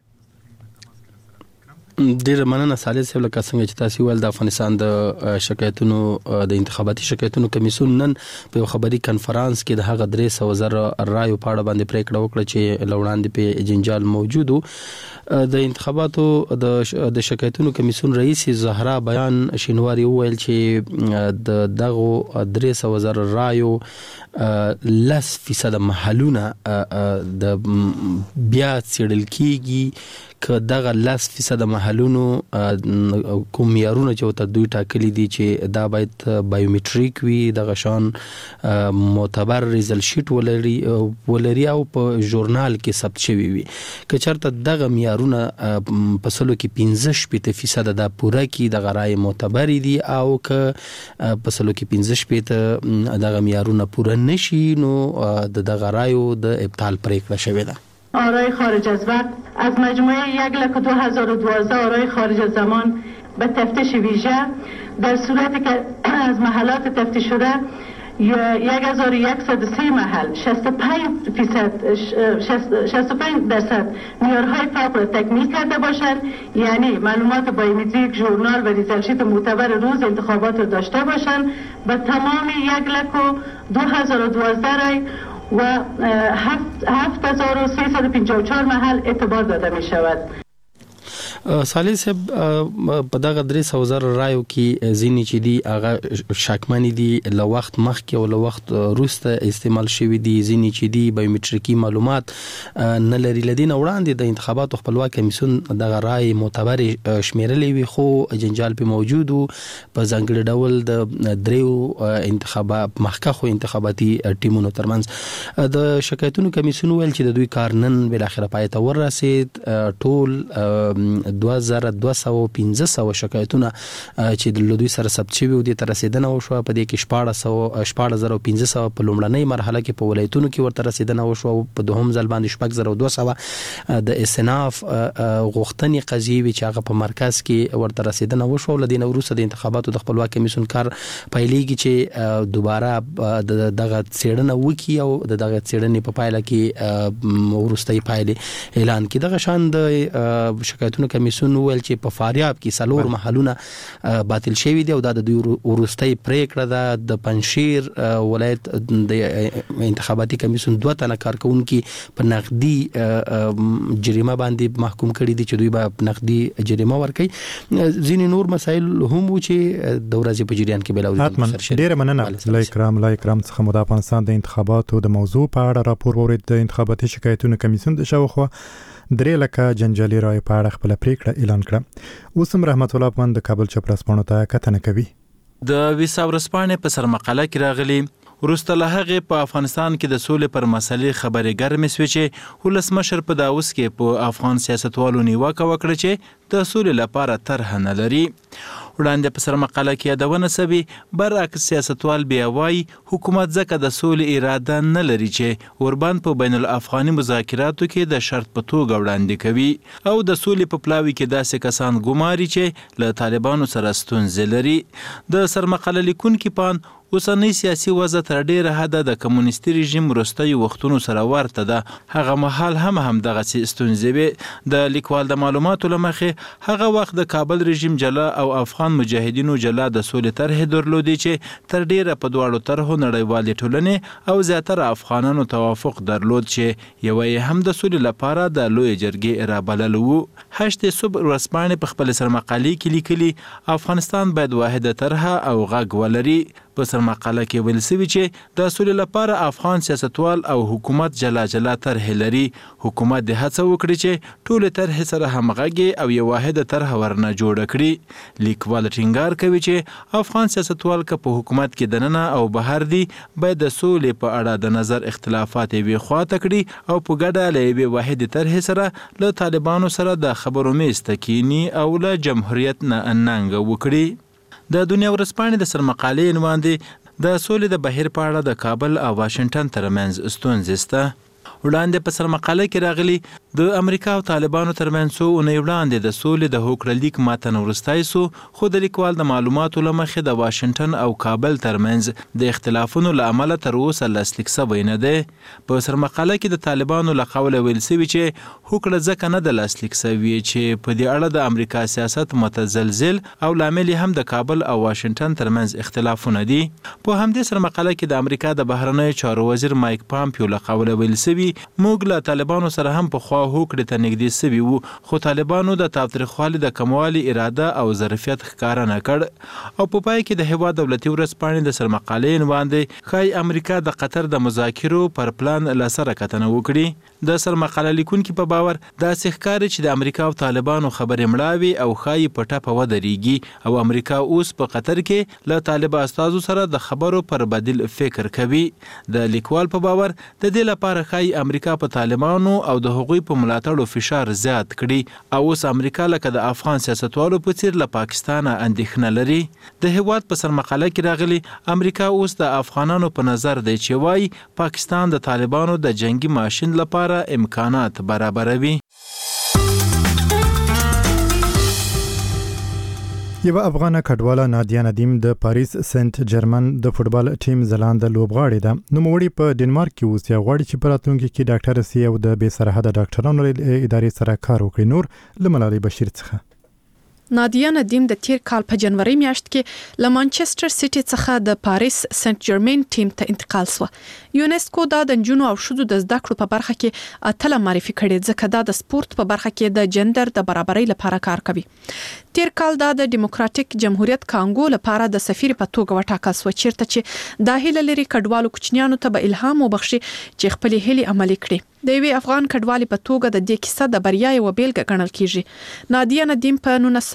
ډیر مننه صالح صاحب. لکه څنګه چې تاسو ول د افغانستان د شکایتونو د انتخاباتي شکایتونو کمیسیون نن په خبري کانفرنس کې د هغه درې سوه زره رایو په اړه باندې پریکړه وکړه چې لوړاندې په جنجال موجود وو. د انتخاباتو د شکایتونو کمیسیون رئیس زهرا بیان شینواری وویل چې د دغه درې سوه زره رایو لس فیصد محلونه د بیا څېړل کیږي که دغه لس فیصد محلونو کوم معیارونه چې ورته دوی ټاکلي دي چې دا باید بایومټریک وي، دغه شان معتبر ریزلټ شیټ ولري ولري او په ژورنال کې ثبت شوی وي. که چېرته دغه معیارونه په سلو کې پنځه شپېته فیصد دا پوره کړي دغه رایې معتبرې دي او که په سلو کې پنځه شپېته دغه معیارونه پوره نشي نو د دغه رایو د ابطال پریکړه شوې ده. آرای خارج از وقت از مجموعه یک لک و دو هزار و دوازده آرای خارج از زمان به تفتیش ویژه در صورتی که از محلات تفتیش شده یک هزار و صد و سی محل شصت و پنج فیصد شصت و پنج درصد معیارهای فوق را تکمیل کرده باشند، یعنی معلومات بایومتریک، ژورنال و ریزلت شیت معتبر روز انتخابات را داشته باشند. به تمام یک لک و دو هزار و دوازده رای و هفت هزار و سیصد و پنجاه و چهار محل اعتبار داده می شود. صالح صاحب په دغه درې سوه زره رایو کې ځینې چې دي هغه شکمنې دي له وخت مخکې او له وخت وروسته استعمال شوي دي، ځینې چې دي بایومټریکي معلومات نه لري. له دې نه وړاندې د انتخاباتو خپلواک کمیسیون دغه رایې معتبرې شمیرلې وي خو جنجال پې موجود و په ځانګړي ډول د دریو انتخابات مخکښو انتخاباتي ټیمونو ترمنځ. د شکایتونو کمیسیون ویل چې د دوی کار نن بالاخره پای ته ورسید. ټول دوه زره دوه سوه پنځه سوه شکایتونه چې د لودوی سره ثبت شوي و دي تر رسیدنه وشو. په دې کې شپاړس سوه شپاړس زره پنځه سوه په لومړنۍ مرحله کې په ولایتونو کې ورته رسیدنه وشو، په دوهم ځل باندې شپږ زره دوه سوه د استناف غوښتنې قضیې وی چې هغه په مرکز کې ورته رسیدنه وشو. لدین وروسته د انتخاباتو د خپلواک کمیسیون کار پایلېږي چې دوباره دغه څېړنه وکړي او دغه څېړنې په پایله کې وروستۍ پایلې اعلان کړي. دغه شان د شکایتونو کمیسیون ویل چې په فاریاب کې څلور محلونه باطل شوي دي او دا د دوی وروستۍ پریکړه ده. د پنجشیر ولایت د انتخاباتي کمیسیون دوه تنه کارکونکي په نقدي جریمه باندې محکوم کړي دي چې دوی به نقدي جریمه ورکړي. ځینې نور مسایل هم و چې د ورځې په جریان کې بلاوي. ډیره مننه لای کرام لای کرام څخه مو د افغانستان د انتخاباتو د موضوع په اړه راپور ورید. د انتخاباتي شکایتونو کمیسیون د شاوخوا درې لکه جنجالي رای په اړه خپل پریکړه اعلان کړه. اوس هم رحمت الله پمن د کابل چپراسپانو ته کتنه کوي. د ویسا ورسپانې په سرمقاله کې راغلي وروسته له هغې په افغانستان کې د سولې پر مسلې خبرې ګرمې سوې چې ولسمشر په داوس کې په افغان سیاستوالو نیوکه وکړه چې د سولې لپاره طرحه نه لري. وړاندې په سرمقاله کې یادونه سوي برعکس سیاستوال بیا وایي حکومت ځکه د سولې اراده نه لري چې ورباند په بین الافغاني مذاکراتو کې د شرط په توګه وړاندې کوي او د سولې په پلاوي کې داسې کسان ګماري چې له طالبانو سره ستونزې لري. د سرمقاله لیکونکي پان اوسنۍ سیاسي وضع تر ډیره حده د کمونیستي رژیم وروستیو وختونو سره ورته ده. هغه مهال هم هم دغسې ستونزې وې. د لیکوال د معلوماتو له مخې هغه وخت د کابل رژیم جلا او افغان مجاهدینو جلا د سولې طرحې درلودې چې تر ډیره په دواړو طرحو نړیوالې ټولنې او زیاتره افغانانو توافق درلود چې یوه یې هم د سولې لپاره د لویې جرګې رابلل و. هشت صبح ورځپاڼې په خپل سرمقالې کې لیکلي افغانستان باید واحده طرحه او غږ ولري. په سرمقاله کې ویل سوي چې د سولې لپاره افغان سیاستوال او حکومت جلا جلا طرحې لري. حکومت د هڅه وکړي چې ټولې طرحې سره همغږي او یو واحده طرحه ورنه جوړه کړي. لیکوال ټینګار کوي چې افغان سیاستوال که په حکومت کې دننه او بهر دي باید د سولې په اړه د نظر اختلافات یې خواته کړي او په ګډه له یوې واحدې طرحې سره له طالبانو سره د خبرو میز ته کیني او له جمهوریت نه ننګه وکړي. د دنیا ورځپاڼې د سرمقالې عنوان دی د سولې د بهیر په اړه د کابل او واشنگټن ترمنځ ستونزې شته. وړاندې په سرمقاله کې راغلي د امریکا او طالبانو ترمنځ څو اونۍ وړاندې د سولې د هوکړه لیک متن وروستی سو، خو د لیکوال د معلوماتو له مخې د واشنګټن او کابل ترمنځ د اختلافونو له امله تر اوسه لاسلیک شوی نه دی. په سرمقاله کې د طالبانو له قوله ویل شوي چې هوکړه ځکه نه ده لاسلیک شوې چې په دې اړه د امریکا سیاست متزلزل او لامل هم د کابل او واشنګټن ترمنځ اختلافونه دي. په همدې سرمقاله کې د امریکا د بهرنیو چارو وزیر مایک پامپیو له قوله ویل شوي موږ له طالبانو سره هم په خوا هوکړې ته نږدې سوي وو، خو طالبانو د تاوتریخوالي د کموالي اراده او ظرفیت ښکاره نه کړ. او په پای کې د هېواد دولتي ورځپاڼې د سرمقالې عنوان دی ښایي امریکا د قطر د مذاکرو پر پلان له سره کتنه وکړي. د سرمقاله لیکونکي په باور داسې ښکاري چې د امریکا او طالبانو خبرې مړاوي او ښایي په ټپه ودرېږي او امریکا اوس په قطر کې له طالب استازو سره د خبرو پر بدیل فکر کوي. د لیکوال په باور د دې لپاره ښایي امریکا په طالبانو او د هغوی په ملاتړو فشار زیات کړي او اوس امریکا لکه د افغان سیاستوالو په څیر له پاکستانه اندېښنه لري. د هېواد په سرمقاله کې راغلي امریکا اوس د افغانانو په نظر دی چې وایي پاکستان د طالبانو د جنگي ماشین لپاره امکانات برابروي. یو افغان کډواله نادیا ندیم د پاریس سنت جرمن د فوټبال ټیم زلاند لوبغاړې ده. نوموړي په ډنمارک کې اوسي او غواړي چې په راتلونکي کې ډاکټر سي او د بې سرحده ډاکټرانو ادارې سره کار وکړي. نور له ملالۍ بشیر څخه. نادیا ندیم د تیر کال په جنوري میاشت کې له مانچستر سیټي څخه د پاریس سنت جرمن ټیم ته انتقال شو. یونسکو دا د جنونو او شذو د زده کړو په برخه کې اتله معرفي کړي ځکه دا د سپورت په برخه کې د جندر د برابرۍ لپاره کار کوي. تیر کال دا د ډیموکراتیک جمهوریت کانګو لپاره د سفیر په توګه وټاکل شو چیرته چې د هیله لري کډوالو کوچنیانو ته به الهام وبخشي چې خپل هیلې عملي کړي. د یوې افغان کډوالې په توګه د دې کیسه د بریا یو بیلګه ګڼل کیږي. نادیا ندیم په نولس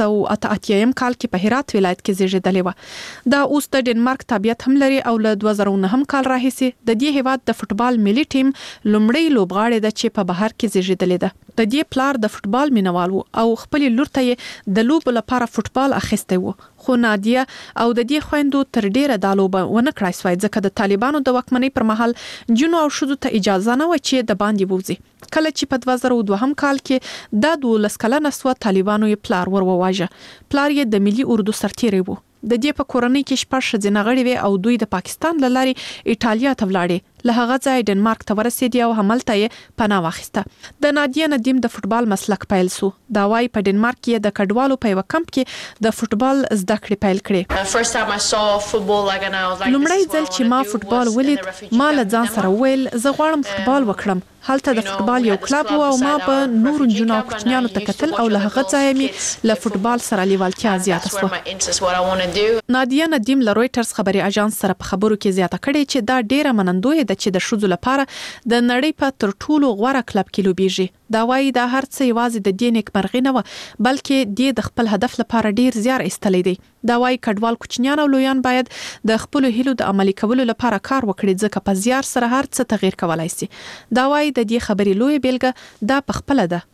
سوه اته اتیا کال کې په هرات ولایت کې زیږیدلې و. دا اوس د ډنمارک تابعیت هم لري او له دوه زره نه کال راهیسې د دې هیواد د فوتبال ملي ټیم لومړی لوبغاړی ده چې په بهر کې زیږیدلې ده. د دې پلار د فوتبال مینوال وو او خپل لور ته د لوب لپاره فوتبال اخیسته وو، خو نادیه او د دې خويندو تر ډیره د لوب ونه کړای سوای ځکه د طالبانو د واکمنۍ پر مهال جنو او شذو ته اجازه نه و چې د باندې ووزي. کله چې په دوه زره دوه کال کې د دولس کلنه سو طالبانو یې پلار ور وواژه. پلار یې د ملي اردو سرتیری وو. د دې په کورنۍ کې شپږ ښځینه غړي وي او دوی د پاکستان له لارې ایټالیا ته ولاړې. له هغه ځای ډنمارک ته ورسېدي او هملته یې پناه واخیسته. د نادیه ندیم د فوتبال مسلک پیل سو. دا وايي په ډنمارک کې د کډوالو په یو کمپ کې د فوتبال زده کړې پیل کړې. لومړی ځل چې ما فوتبال ولید ما له ځان سره ویل زه غواړم فوتبال وکړم. هلته د فوتبال یو کلب و او ما په نور جنو او کوچنیانو ته کتل او له هغه ځای مې له فوتبال سره لیوالتیا زیاته شوه. نادیه ندیم له رويټرز خبري اژانس سره په خبرو کې زیاته کړې چې دا ډیره منندوی ده چې د شذو لپاره د نړۍ په تر ټولو غوړه کلب کې لوبيږي. دا وايي دا هر څه یوازې د دې نیکمرغي نه و بلکې د خپل هدف لپاره ډیر زیار ایستلې دي. دا وايي کډوال کوچنیان او لویان باید د خپل هیلو د عملي کولو لپاره کار وکړي ځکه په زیار سره هر څه تغیر کولای شي. دا وايي د دې خبرې لوی بیلګه دا په خپل ده.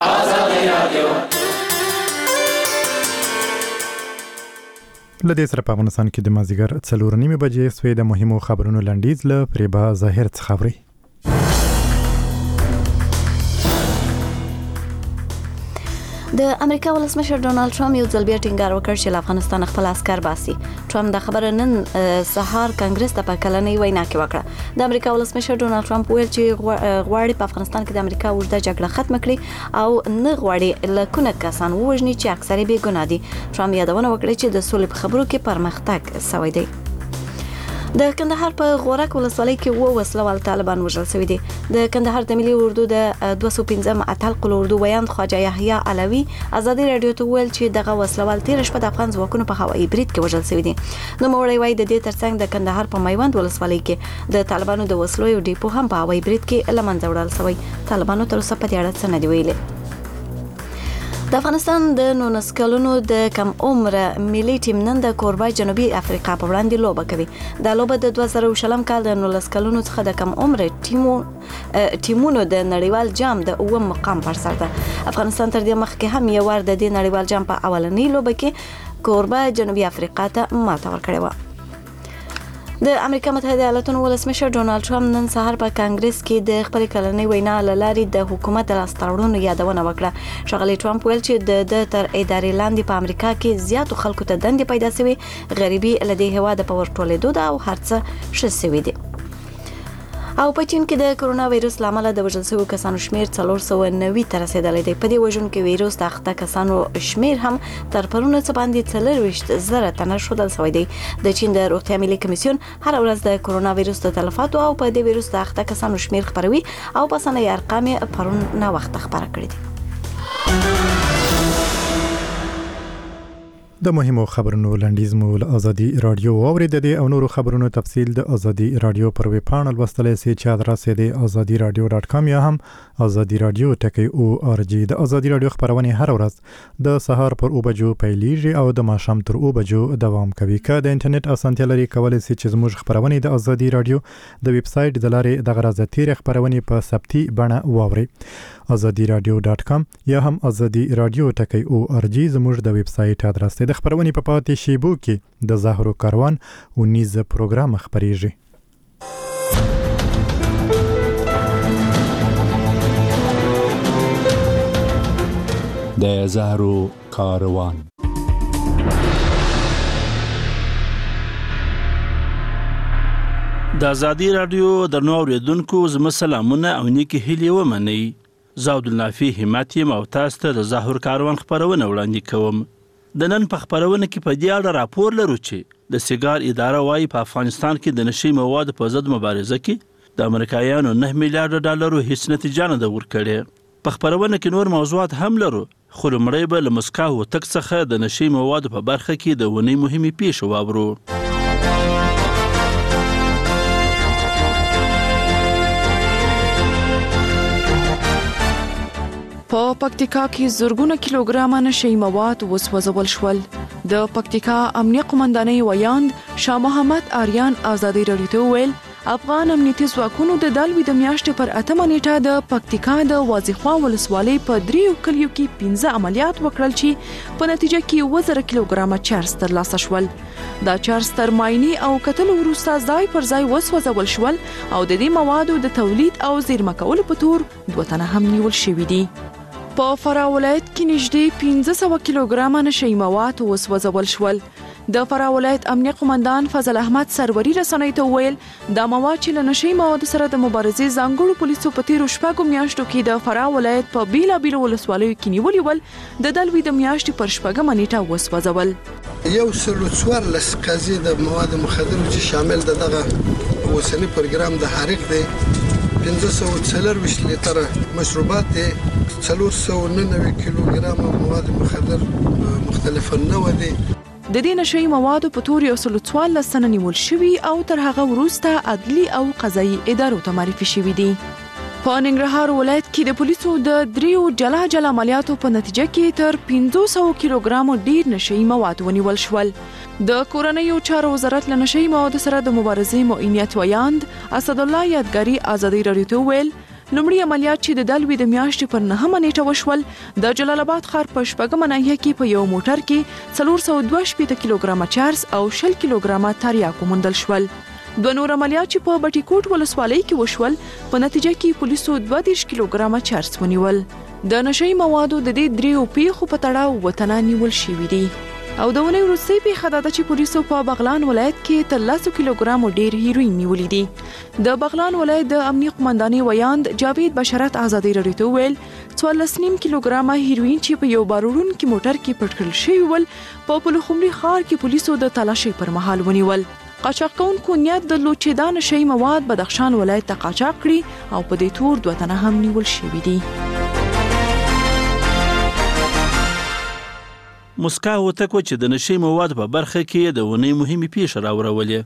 لدې سره په افغانستان کې د مازیګر څلور نیمه بجې سوي د مهمو خبرونو لنډیز له پریبا ظاهر څخه خبري. د امریکا ولسمشر ډونالد ټرمپ یو ځل بیا ټینګار وکړ چې افغانستان خپل عسكر باسي. ټرمپ د خبره نن سهار کانګرس ته په کلنۍ وینا کې وکړه. د امریکا ولسمشر ډونالد ټرمپ ویل چې غواړي په افغانستان کې د امریکا وجده جګړه ختم کړي او نه غواړي لکونه کسان ووژني چې اکثره بې ګناه دي. ټرمپ یادونه وکړه چې د سولې په خبرو کې پرمختګ شوی دی. د کندهار په غورک ولسوالۍ کې و وسلوال طالبان وژل شوي دي. د کندهار د ملي اردو د دوه سوه پنځم اتل قل اردو بیان خواجه یحیی علوي ازادي رادیو ته ویل چې دغه وسلوال تیر شپه د افغان ځواکونو په هوایي برید کې وژل شوي دي. نو موري وای د دې ترڅنګ د کندهار په میوند ولسوالۍ کې د طالبانو د وسلو یو ډیپو هم په هوایي برید کې لمنځه وړل شوی. طالبانو تر اوسه په دې اړه څه نه دی ویلي. د افغانستان د نولس کلونو د کم عمره ملي ټیم نن د کوربای جنوبي افریقا په وړاندې لوبه کوي. دا لوبه د دوه زره شلم کال د نولس کلونو څخه د کم عمره ټیمو ټیمونو د نړیوال جام د اووم مقام پر سر ده. افغانستان تر دې مخکې هم یو ور د دې نړیوال جام په اولنۍ لوبه کې کوربای جنوبي افریقا ته ماته ورکړې و. د امریکا متحده ایالاتونو ولسمشر ډونالد ټرمپ نن سهار په کانګرس کې د خپل کلنۍ وینا لاري د حکومت لاستړونو یادونه وکړه. ښاغلي ټرمپ ویل چې د تر ادارې لاندې په امریکا کې زیاتو خلکو ته دندې پیدا شوي، غریبي لدې هوا د پور ټولېدو ده او هر څه ښه شوي دي. او په چین کې د کرونا وایرس لامل د وژل شویو کسانو شمیر څلور سوه نوي ته رسیدلی دی. په دې وژونکي وایرس د اخته کسانو شمیر هم تر پرونه څه باندې څلورویشت زره تنه ښودل شوی دی. د چین د روغتیا ملي کمیسیون هر ورځ د کرونا وایرس د تلفاتو او په دې وایرس د اخته کسانو شمیر خبروي او په سنوي ارقام یې پرون نه وخت خبره کړې دي. د مهمو خبرونو لنډیز مو له ازادي رادیو اوریدل دي او نورو خبرونو تفصیل د ازادي رادیو پر ویب پاڼه لوستلای شئ چې ادرس یې د ازادي رادیو ډاټ کام یا هم ازادي رادیو ټکی او ار جی. د ازادي رادیو خبرونه هر ورځ د سهار پر او بجو پیلیږي او د ماښام تر او بجو دوام کوي. که د انټرنیټ اسانتیا لري کولای شئ چې زموږ خبرونه د ازادي رادیو د ویب سټ د لارې د غرازتي خبرونه په ثبتي بڼه واوري. ازادي رادیو ډاټ کام یا هم ازادي رادیو ټکی او ار جی زموږ د ویب سټ ادرس دی. د خبرونه په پاتې شیبو کې د زهرو کاروان او نیز پروګرام خبريږي. د زهرو کاروان د ازادي رادیو د نو اوریدونکو زما سلامونه او نیکی هیلې ومنئ. زه عبدالنافي همت یم او تاسو ته د زهرو کاروان خبرونه وړاندې کوم. د نن په خبرونه کې په دې اړه راپور لرو چې د سیګار اداره وايي په افغانستان کې د نشي موادو په ضد مبارزه کې د امریکایانو نه میلیارډ ډالرو هیڅ نتیجه نه ده ورکړې. په خبرونه کې نور موضوعات هم لرو، خو لومړی به له مسکا هوتک څخه د نشي موادو په برخه کې د ونې مهمې پیښې واورو. په پکتیکا کې زرګونه کیلوګرامه نشئی مواد وسوځول شول. د پکتیکا امنیه قومندانۍ ویاند شاه محمد آریان ازادي راډیو ته ویل افغان امنیتي ځواکونو د دالوي د میاشتې پر اتمه نیټه د پکتیکا د واځخوا ولسوالۍ په دریو کلیو کې پنځه عملیات وکړل چې په نتیجه کې اووه زره کیلوګرامه چارج ترلاسه شول. دا چارج تر معاینې او کتلو وروسته ځای پر ځای وسوځول شول او د دې موادو د تولید او زیرمه کولو په تور دوه تنه هم نیول شوي دي. په فراه ولایت کې نږدې پنځه سوه کیلوګرامه نشئی مواد وسوځول شول. د فراه ولایت امنیه قومندان فضل احمد سروري رسنۍ ته ویل دا مواد چې له نشئی موادو سره د مبارزې ځانګړو پولیسو په تیرو شپږو میاشتو کې د فراه ولایت په بیلابیلو ولسوالیو کې نیولي ول د دلوي د میاشتې پر شپږمه نیټه وسوځول. یو سل څوارلس قضیې د مواد مخدرو چې شامل د دغه اوسنی پروګرام د حریق دی پنځه سوه څلرویشت لیتره مشروبات دي څلور سوه نهه نوي کیلوګرامه مواد مخدر مختلف النوع دي. د دې نشئی موادو په تور یو سل څوارلس تنه نیول شوي او تر هغه وروسته عدلي او قضایي ادارو ته معرفي شوي دي. په ننګرهار ولایت کې د پولیسو د دریو جلا جلا عملیاتو په نتیجه کې تر پنځه سوه کیلوګرامو ډیر نشئی مواد ونیول شول. د کورنیو چارو وزارت له نشئی موادو سره د مبارزې معینیت ویاند اسد الله یادګاری ازادي راډیو ته ویل لومړی عملیات چې د دلوي د میاشتې پر نهمه نیټه وشول د جلال آباد ښار په شپږمه ناحیه کې په یو موټر کې څلور سوه دوه شپېته کیلوګرامه چارج او شل کیلوګرامه تریاکو موندل شول. دوه نور عملیات چې په بټي کوټ ولسوالۍ کې وشول په نتیجه کې پولیسو دوه دېرش کیلوګرامه چارج ونیول. د نشئی موادو د دې دریو پیښو په تړاو وطنه نیول شوي دي. او د ونې وروستۍ پیښه دا ده چې پولیسو په بغلان ولایت کې تر لسو کیلوګرامو ډیر هیروین نیولي دي. د بغلان ولایت د امنیه قومندانۍ ویاند جاوید بشارت ازادي راډیو ته ویل څوارلس نیم کیلوګرامه هیروین چې په یو باروړونکي موټر کې پټ کړل شوي ول په پلخمري ښار کې پولیسو د تلاشۍ پر مهال ونیول. قاچاق کوونکو نیت درلود چې دا نشئی مواد بدخشان ولایت ته قاچاق کړي او په دې تور دوه تنه هم نیول شوي دي. مسکا وتکو چې د نشئی مواد په برخه کې د ونې مهمه پیښه راوړولې.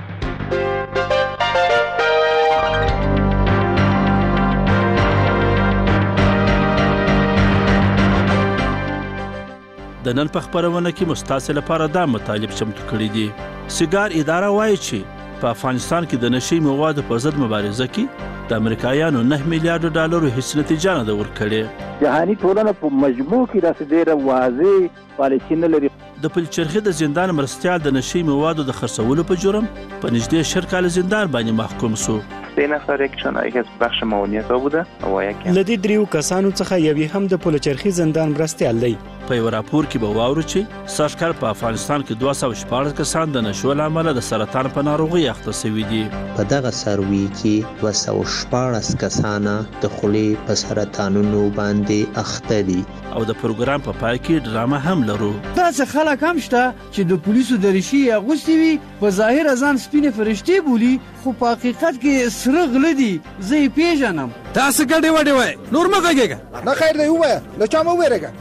د نن په خبرونه کې مستاسل لپاره دا مطالب چمتو کړی دي. سیګار اداره وایي چې په افغانستان کې د نشئی مواد په ضد مبارزه کې د امریکایانو نه میلیارډ ډالرو هیڅ نتیجه نه ده ورکړې. جهاني ټولنه په مجموع کې داسې ډېره واضح پالیسي نه لري. د پلچرخي د زندان مرستیال د نشئی موادو د خرڅولو په جرم په نږدې شل کاله زندان باندې محکوم شو. سه نفر یکشون از بخش معاونیت بوده و یک لدی دریو کسانو څخه یوی هم د پلچرخي زندان مرستیال دی. په یو راپور کې به واورو چې سږکال په افغانستان کې دوه سوه شپاړس کسان د نشو له امله د سرطان په ناروغۍ اخته شوي دي. په دغه سروي کې دوه سوه شپاړس کسانه د خولې په سرطانونو باندې اخته دي. او د پروګرام په پای کې ډرامه هم لرو. داسې خلک هم شته چې د پولیسو د ریشي اغوستي وي په ظاهر ځان سپینې فرشتې بولي خو په حقیقت کې سره غله دي. زه یې پیژنم. تاسو ګډې وډې وایئ نور مه غږېږه. نه خیر دی ووایه له چا مه ویرېږه.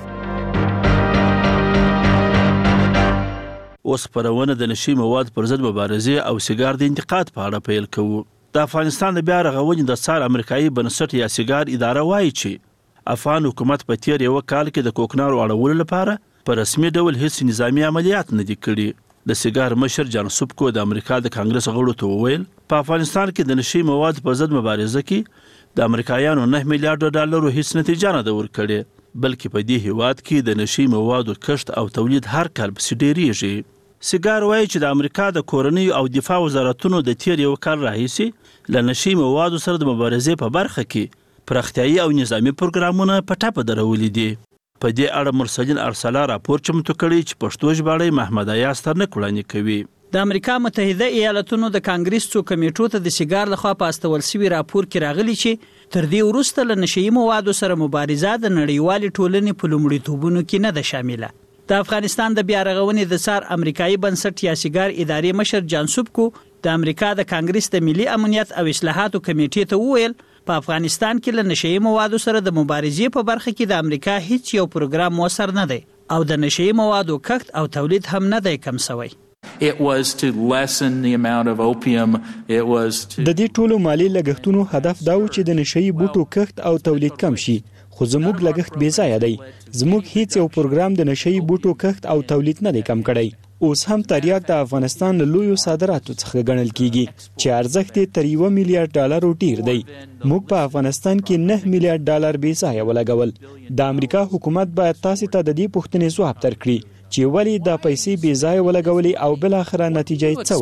اوس خبرونه د نشئی مواد پر ضد مبارزې او سیګار د انتقاد په اړه پیل کوو. د افغانستان د بیا رغونې د څار امریکایي بنسټ یا سیګار اداره وایي چې افغان حکومت په تیر یو کال کې د کوکنارو اړولو لپاره په رسمي ډول هیڅ نظامی عملیات نه دي کړي. د سیګار مشر جان سوبکو د امریکا د کانګرس غړو ته وویل په افغانستان کې د نشئی مواد پر ضد مبارزه کې د امریکایانو نه میلیارډ ډالرو هیڅ نتیجه نه ده ورکړې بلکې په دې هیواد کې د نشئی موادو کښت او تولید هر کال پسې ډیریږي. سیګار وایي چې د امریکا د کورنۍ او دفاع وزارتونو د تیر یو کال راهیسې له نشئی موادو سره د مبارزې په برخه کې پراختیایي او نظامي پروګرامونه په ټاپه درولي دي. په دې اړه مرسلین ارسلا راپور چمتو کړی چې پښتو ژباړی محمد ایاز ترنک وړاندې کوي. د امریکا متحده ایالاتونو د کانګریس څو کمیټو ته د سیګار لخوا په استول شوي راپور کې راغلی چې تر دې وروسته له نشئی موادو سره مبارزه د نړیوالې ټولنې په لومړیتوبونو کې نه ده شامله. د افغانستان د بیا رغونې د څار امریکایي بنسټ یا سیګار ادارې مشر جان سوبکو د امریکا د کانګریس د ملي امنیت او اصلاحاتو کمیټې ته وویل په افغانستان کې له نشئی موادو سره د مبارزې په برخه کې د امریکا هیڅ یو پروګرام موثر نه دی او د نشئی موادو کښت او تولید هم نه دی کم شوی. It was to lessen the amount of opium. It was to د دې ټولو مالی لګښتونو هدف دا و چې د نشئی بوټو کښت او تولید کم شي خو زموږ لګښت بې ځایه دی. زموږ هیڅ یو پروګرام د نشهیي بوټو کښت او تولید نه دی کم کړی. اوس هم تریاک د افغانستان له لویو صادراتو څخه ګڼل کیږي چې ارزښت یې تر یوه میلیارډ ډالرو ډیر دی. موږ په افغانستان کې نه میلیارډ ډالر بې ځایه ولګول. د امریکا حکومت باید تاسو ته د دې پوښتنې ځواب درکړي چې ولې دا پیسې بې ځایه ولګولې او بل اخره نتیجه یې څه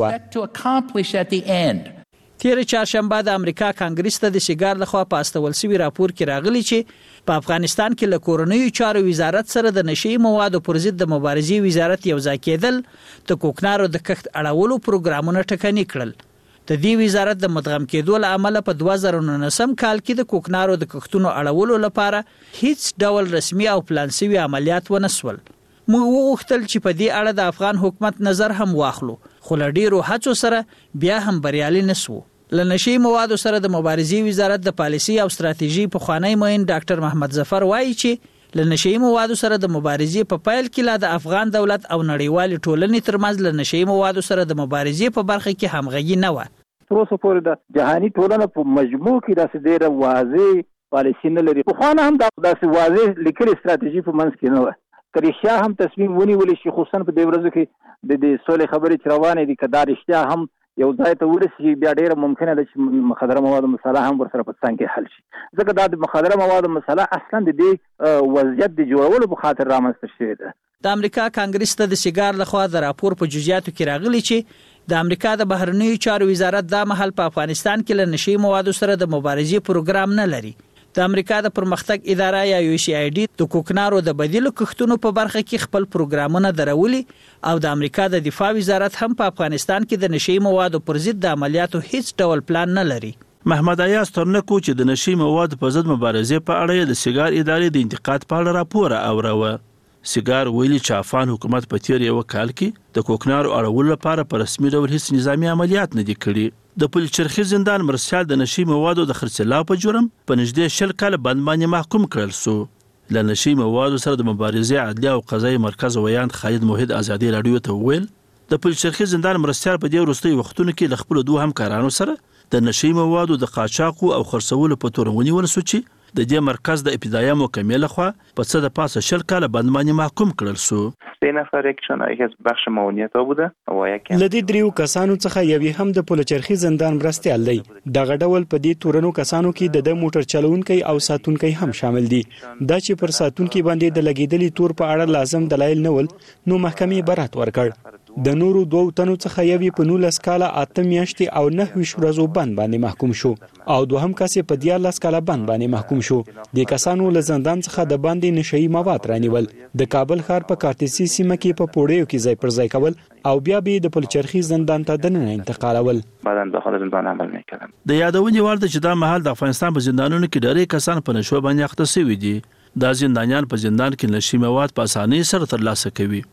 وه. تیر چهارشنبه د امریکا کانګریس ته د سیګار لخوا په استول شوي راپور کې راغلی چې په افغانستان کې له کورنیو چارو وزارت سره د نشهیي موادو پر ضد د مبارزې وزارت یو ځای کېدل د کوکنارو د کښت اړولو پروګرامونه ټکني کړل. د دې وزارت د مدغم کېدو له امله په دوه زره نولسم کال کې د کوکنارو د کښتونو اړولو لپاره هیڅ ډول رسمي او پلان شوي عملیات ونه سول. موږ وغوښتل چې په دې اړه د افغان حکومت نظر هم واخلو، خو له ډیرو هڅو سره بیا هم بریالي نسو. له نشهیي موادو سره د مبارزې وزارت د پالیسي او ستراتیژي پخوانی معین ډاکټر محمد ظفر وایي چې له نشهیي موادو سره د مبارزې په پیل کې لا د افغان دولت او نړیوالې ټولنې ترمنځ له نشهیي موادو سره د مبارزې په برخه کې همغږي نه وه. تر اوسه پورې د جهاني ټولنه په مجموع کې داسې ډېره واضح پالیسي نه لري. پخوانه هم داسې واضح لیکلې ستراتیژي په منځ کې نه وه. که رښتیا هم تصمیم ونیولی شي، خصوصا په دې ورځو کې د دې سولې خبرې چې روانې دي، که دا رښتیا هم یو ځای ته ورسېږي، بیا ډېره ممکنه ده چې مخدره موادو مسله هم ورسره په څنګ کې حل شي. ځکه دا د مخدره موادو مسله اصلا د دې وضعیت د جوړولو په خاطر رامنځته شوې ده. د امریکا کانګریس ته د سیګار لخوا د راپور په جزئیاتو کې راغلی چې د امریکا د بهرنیو چارو وزارت دا مهال په افغانستان کې له نشهیي موادو سره د مبارزې پروګرام نه لري. د امریکا د پرمختګ اداره یا یو سی آی ډي د کوکنارو د بدیلو کښتونو په برخه کې خپل پروګرامونه درولي او د امریکا د دفاع وزارت هم په افغانستان کې د نشهیي موادو پر ضد د عملیاتو هیڅ ډول پلان نه لري. محمد ایاز ترنکو چې د نشهیي موادو په ضد مبارزې په اړه د سیګار ادارې د انتقاد په اړه راپور اوروه. سیګار ویلي چې افغان حکومت په تیر یو کال کې د کوکنارو اړولو لپاره په رسمي ډول هیڅ نظامي عملیات نه دي کړي. د پلچرخي زندان مرسیال د نشهیي موادو د خرڅلاو په جرم په نږدې شل کاله بند باندې محکوم کړل سو. له نشهیي موادو سره د مبارزې عدلي او قضایي مرکز ویاند خالد موحد ازادي راډیو ته وویل د پلچرخي زندان مرسیال په دې وروستیو وختونو کې له خپلو دوه همکارانو سره د نشهیي موادو د قاچاقو او خرڅولو په تور ونیول سو چې د دې مرکز د ابتدایي محکمې لخوا په څه د پاسه شل کاله بند باندې محکوم کړل سو. سه نفر یکشان یکی از بخش معاونیت ها بوده و یکی له دې دریو کسانو څخه یوې هم د پلچرخي زندان مرستیال دی. دغه ډول په دې تورنو کسانو کې د موټر چلونکي او ساتونکي هم شامل دي. دا چې پر ساتونکي باندې د لګیدلي تور په اړه لازم دلایل نه ول، نو محکمې برات ورکړ. د نورو دوو تنو څخه یوې په نولس کاله اته میاشتې او نهه ویشت ورځو بند باندې محکوم شو او دوهم کس په دیارلس کاله بند باندې محکوم شو. د کسانو له زندان څخه د باندې نشهیي مواد رانیول، د کابل ښار په کارتسي سیمه کې په پوړیو کې ځای پر ځای کول او بیا به د پلچرخي زندان ته دننه انتقالول. بعداً داخل زندان عمل میکردم. د یادونې وړ ده چې دا مهال د افغانستان په زندانونو کې ډېری کسان په نشو باندې اخته شوي دي. دا زندانیان په زندان کې نشهیي مواد په اسانۍ سره ترلاسه کوي.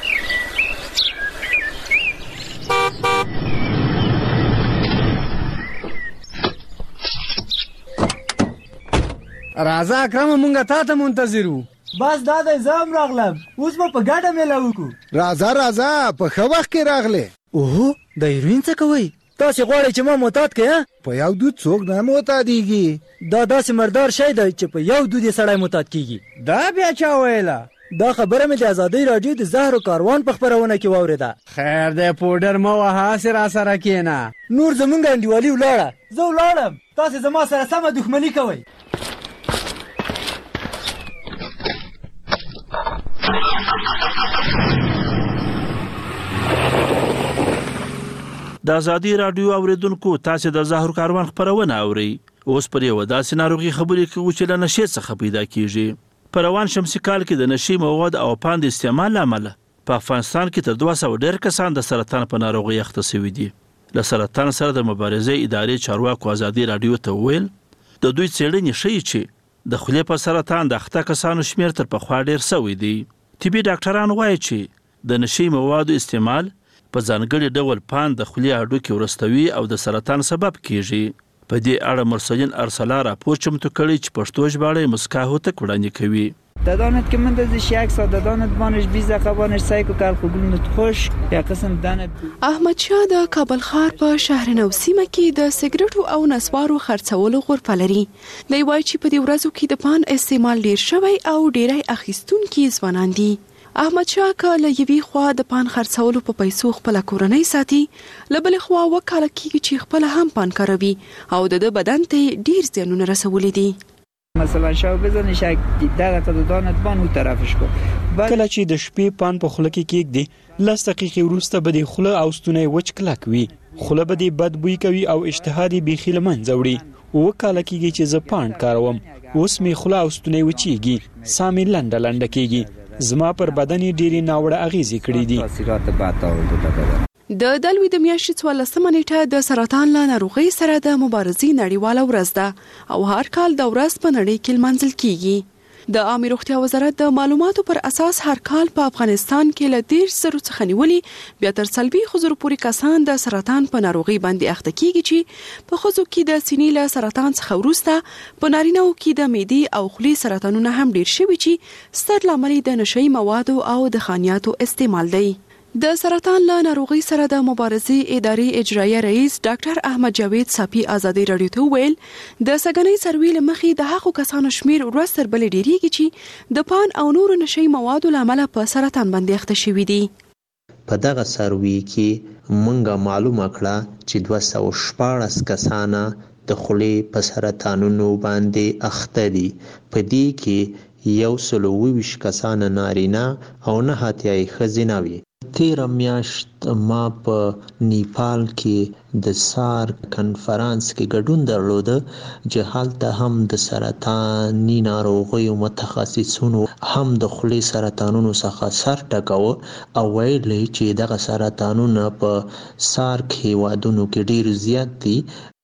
راځه اکرم، مونږه تا ته منتظر وو. بس دا د زم راغلم، اوس به په ګډه میله وکړو. راځه راځه، په ښه وخت کې راغلی. اوهو، د هیروین څه کوئ؟ تاسې غواړئ چې ما معتاد کړئ؟ په یو دود څوک نه معتادېږي. دا داسې مردار شی دی چې په یو دود یې سړی معتاد کېږي. دا بیا چا ویله؟ دا خبره مې د ازادۍ راډیو د زهر و کاروان په خپرونه کې واورېده. خیر دی، پوډر مه وهه، هسې راسره کښېنه. نور زمونږ انډیوالي ولاړه، زه ولاړم، تاسې زما سره سمه دښمني کوئ. د ازادي راډیو اوریدونکو، تاسو د زهر کاروان خبرونه اورئ. اوس پر یو داسې ناروغي خبرې کوو چې له نشې څخه پیدا کیږي. په روان شمسي کال کې د نشي مواد او پاند استعمال لامل په افغانستان کې تر دوه سوه ډیر کسان د سرطان په ناروغي اخته شوي دي. له سرطان سره د مبارزې ادارې چارواکو ازادي راډیو ته وویل د دوی څېړنې ښیي چې د خولې په سرطان د اخته کسانو شمیر تر پخوا ډیر سوی دی. طبي ډاکټران وایي چې د نشي موادو استعمال په ځانګړي ډول پاند د خولې هډوکي ورستوي او د سرطان سبب کیږي. په دې اړه مرسلین ارسلا راپور چمتو کړی چې پښتو ژباړه مسکا هوتک وړاندې کوي. دادانت که من دزش یک ساعت دادانت بانش بیست دقیقه بانش سعی کو کار خوگلنت خوش یا قسم دانت احمد شاه د کابل ښار په شهر نو سیمه کې د سګریټو او نسوارو خرڅولو غرفه لري. دی وایي چې په دې ورځو کې د پان استعمال ډیر شوی او ډیری اخیستونکي ځوانان دي. احمد شاه کله یوې خوا د پان خرڅولو په پیسو خپل کورنۍ ساتي، لبل خوا وکاله کیږي چې خپل هم پان کاروي او د بدن ته ډیر زیانونه رسولي دي. مثلا شاو بزنی شک دغه دادانت بان او طرفش کو کله چې د شپې پان په خوله کې کېږدي لس دقیقې وروسته به د خوله او ستونی وچ کلک وي، خوله به د بد بوی کوي او اشتها دې بیخي له منځه وړي. وکاله کېږي چې زه پان کاروم، اوس مې خوله او ستونی وچېږي، ساه مې لنډه لنډه کېږي، زما پر بدن یې ډېرې ناوړه اغېزې کړي دي. د دلوي د میاشتې څوارلسمه نیټه د سرطان له ناروغۍ سره د مبارزې نړیواله ورځ ده او هر کال د ورځ په نړۍ کې لمانځل کیږي. د عامه روغتیا وزارت د معلوماتو پر اساس هر کال په افغانستان کې له دېرش زرو څخه نیولي بیا تر څلوېښتو زرو پورې کسان د سرطان په ناروغۍ باندې اخته کیږي چې په ښځو کې د سینې له سرطان څخه وروسته په نارینه‌و کې د معدې او خولې سرطانونه هم ډیر شوي چې ستر لامل د نشهیي موادو او د خانیاتو استعمال دی. د سرطان له ناروغۍ سره د مبارزې ادارې اجرایه رئیس ډاکټر احمد جاوید صافي ازادي رادیو ته ویل د سګنۍ سروي له مخې د هغو کسانو شمیر ورځ تر بلې ډیریږي چې د پان او نورو نشهیي موادو له امله په سرطان باندې اخته شوي دي. په دغه سروي کې مونږه معلومه کړه چې دوه سوه شپاړس کسانه د خولې په سرطانونو باندې اخته دي. په دې کې یو سل اووه ویشت کسانه نارینه او نه اتیا یې ښځینه وي. تیره میاشت ما په نیپال کې د سار کنفرانس کې ګډون درلوده چې هلته هم د سرطاني ناروغیو متخصصونو هم د خولې سرطانونو څخه سر ټکاوه او ویل چې دغه سرطانونه په سارک هیوادونو کې ډیر زیات دي.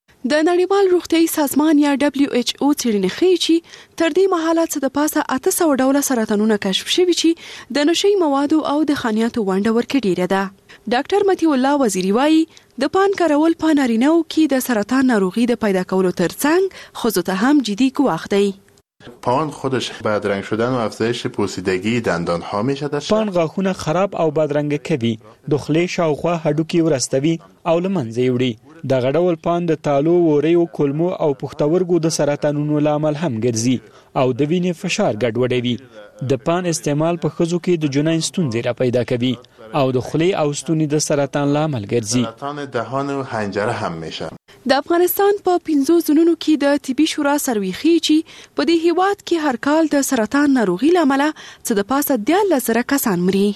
د نړیوال روغتیايي سازمان یا دبليو ایچ او څېړنې ښیي چې تر دې مهاله څه د پاسه اته سوه ډوله سرطانونه کشف شوي چې د نشهیي موادو او د خانیاتو ونډه ورکې ډیره ده. ډاکټر مطیع الله وزیری وایي د پان کارول په نارینه‌و کې د سرطان ناروغي د پیدا کولو ترڅنګ ښځو ته هم جدي ګواښ دی. پان خودش بدرنگ شدن و افزایش پوسیدگی دندان ها میشه در پان غاښونه خراب او بدرنګ کوي، د خولې شاوخوا هډوکي ورستوي او له منځه یې وړي. دغه ډول پان د تالو، وریو، کولمو او پښتورګو د سرطانونو لامل هم ګرځي او د وینې فشار ګډوډوي. د پان استعمال په ښځو کې د جنین ستونزې را پیدا کوي او د خولې او ستوني د سرطان لامل ګرځي. سرطان دهان و حنجره هم میشه. د افغانستان په پنځو ځونونو کې د طبي شورا سروي ښیي چې په دې هیواد کې هر کال د سرطان ناروغي له امله څه د پاسه دیارلس زره کسان مري.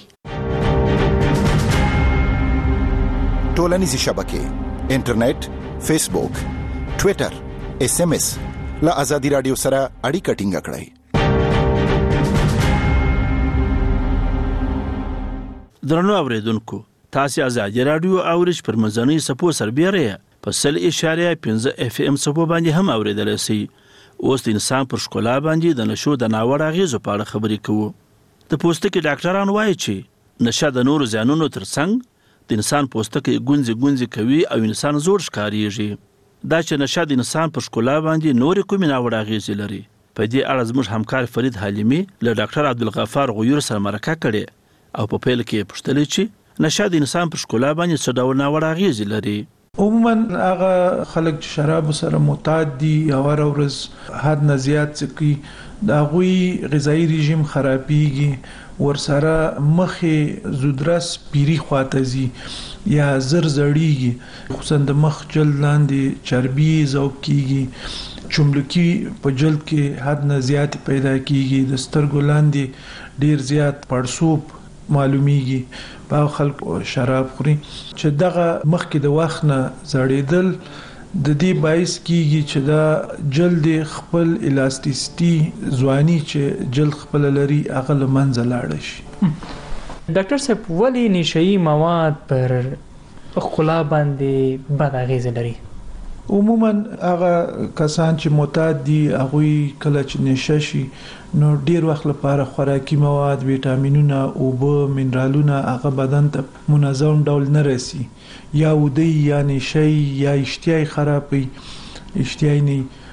ټولنیزې شبکې انټرنیټ، فیسبوک، ټویټر، اس ام اس له ازادي رادیو سره اړیکه ټینګه کړئ. درنو اوریدونکو، تاسو ازادي رادیو اورئ پر مزنی سپو سربېره په سل اشاریه پنځه اف ام سپو باندې هم اوریدل شي. اوس د انسان پر ښکلا باندې د نشو د ناوړه اغېزو په اړه خبرې کوو. د پوستکي ډاکټران وایي چې نشه د نورو زیانونو ترڅنګ د انسان پوستکی ګونځې ګونځې کوي او انسان زوړ ښکارېږي. دا چې نشه د انسان پر ښکلا باندې نورې کومې ناوړه اغېزې لري. په دې اړه زموږ همکار فرید حلیمي له ډاکټر عبدالغفار غیور سره مرکه کړې او په پیل کې یې پوښتلې چې نشه د انسان پر ښکلا باندې څه ډول ناوړه اغېزې لري. عموما هغه خلک چې شراب سره معتاد دي او هر ورځ حد نه زیات څه کوي، د هغوی غذایي رژیم خرابېږي، ورسره مخې زودرس پیری خواته ځي یا زر زړیږي، خصوصا د مخ جلد لاندې چربي ذوب کیږي، چملکی په جلد کې حد نه زیات پیدا کیږي، د سترګو لاندې ډیر زیات پړسوب معلومیږي. په خلکو شراب خوري چې دغه مخکې د وخت نه زړېدل د دې باعث کیږي چې دا جلد خپل الاستیسټي ځواني چې جلد خپل لري هغه له منځه لاړ شي. ډاکټر صاحب، ولې نشهیي مواد پر ښکلا باندې بد اغېزې لري؟ عموما هغه کسان چې معتاد دي هغوی کله چې نشه شي نو ډیر وخت لپاره خوراکي مواد، ویټامینونه، اوبه، منرالونه هغه بدن ته منظم ډول نه رسي، یا ودی یا نشي یا اشتهای خرابوي، اشتهای نه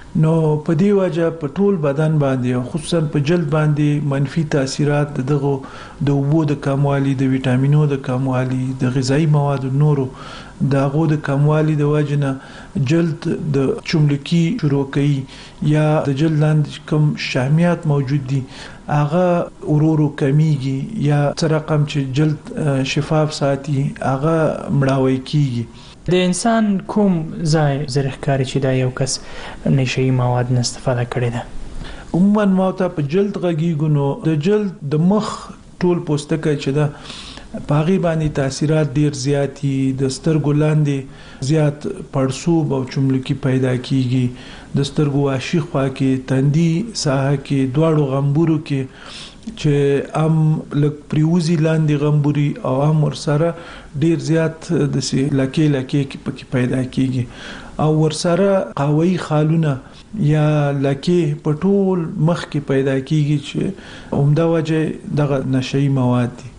نو په دې وجه په ټول بدن باندې خصوصا په جلد باندې منفي تاثیرات دغه د اوبو د کموالي د ویټامینونو د کموالي د غذایی موادو نورو دغه د کموالي د وجنه جلد د چملکی شروع کوي یا د جلد لاندې کوم شحمیات موجود دي هغه ورورو کمیږي یا څه رقم چې جلد شفاف ساتي هغه مړاوي کیږي. د انسان کوم ځای زرخکاری چې دا یو کس نشئی مواد نه استفاده کړی ده؟ عموما ما ته په جلد غږیږي نو د جلد د مخ ټول پوستکی چې دا پاغي باندې تاثیرات ډیر زیاتی د سترګو لاندې زیات پړسوب او چملکی پیدا کیږي د سترګو واشي خوا کې تندي ساحه کې دواړو غمبورو کې چې ام لک پریوزی لاندې غمبوري او ام ورسره ډیر زیات د سي لکه لکه کې پکې پیدا کیږي او ورسره قوي خالونه یا لکه پټول مخ کې پیدا کیږي چې عمده وجه دغه نشئی مواد دي.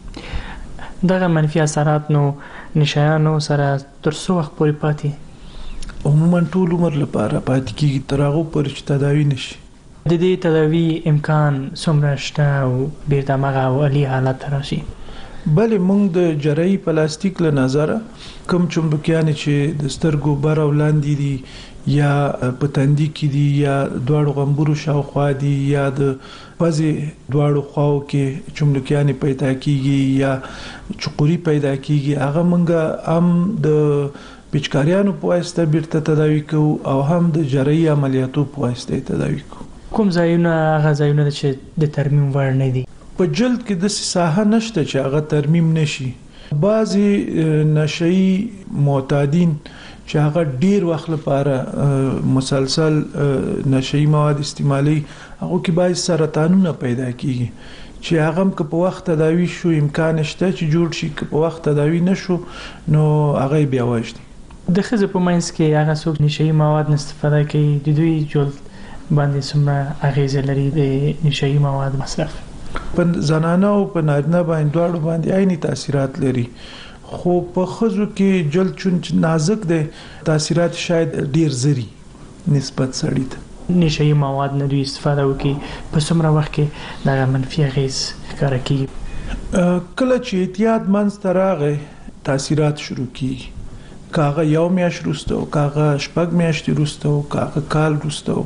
دغه منفي اثرات نو نشایانو سره تر څو وخت پورې پاتې؟ عموما ټول عمر لپاره پاتې کیږي تر هغه پورې چې تداوی نشي. د دې تداوی امکان څومره شته او بیرته مغه اولی حالت راشي؟ بلې موږ د جراحي پلاستیک له نظر کوم چمبکیان چې د سترګو بر او لاندې دي یا په تندي کې دي یا دواړو غمبورو شاوخوا دي یا د پزې دواړو خواو کې چمبکیان پیدا کیږي یا چقوري پیدا کیږي هغه موږ هم د پچکاریانو په واسطه بیرته تداوی کوو او هم د جراحي عملیاتو په واسطه تداوی کوو. کوم ځایونه هغه ځایونه چې د ترمیم وړ نه دي؟ په جلد کې د ساحه نشته چې هغه ترمیم نشي. بعضی نشئی معتادین چې هغه ډیر وخت لپاره مسلسل نشئی مواد استعمالي هغه کې باعث سرطانونه پیدا کیږي چې هغه هم که په وخت تداوی شو امکان شته چې جوړ شي، که په وخت تداوی نشو نو هغه بیا وژني. د ښځو په منځ کې هغه څوک نشئی مواد نه استفاده کوي د دوی جلد باندې څومره اغیزه لري د نشئی مواد مصرف؟ په زنانه او په نارینه باندې دواړو باندې عیني تاثیرات لري، خو په ښځو کې جلد چون نازک دی تاثیرات شاید ډیر زری نسبت سړی ته. نشئی مواد نه دوی استفاده وکي په څومره وخت کې دا منفي اغیز ښکاره کیږي؟ کله چې اعتیاد منځ ته راغی تاثیرات شروع کیږي، کاغه یو میاشت وروسته او کاغه شپږ میاشتې وروسته او کاغه کال وروسته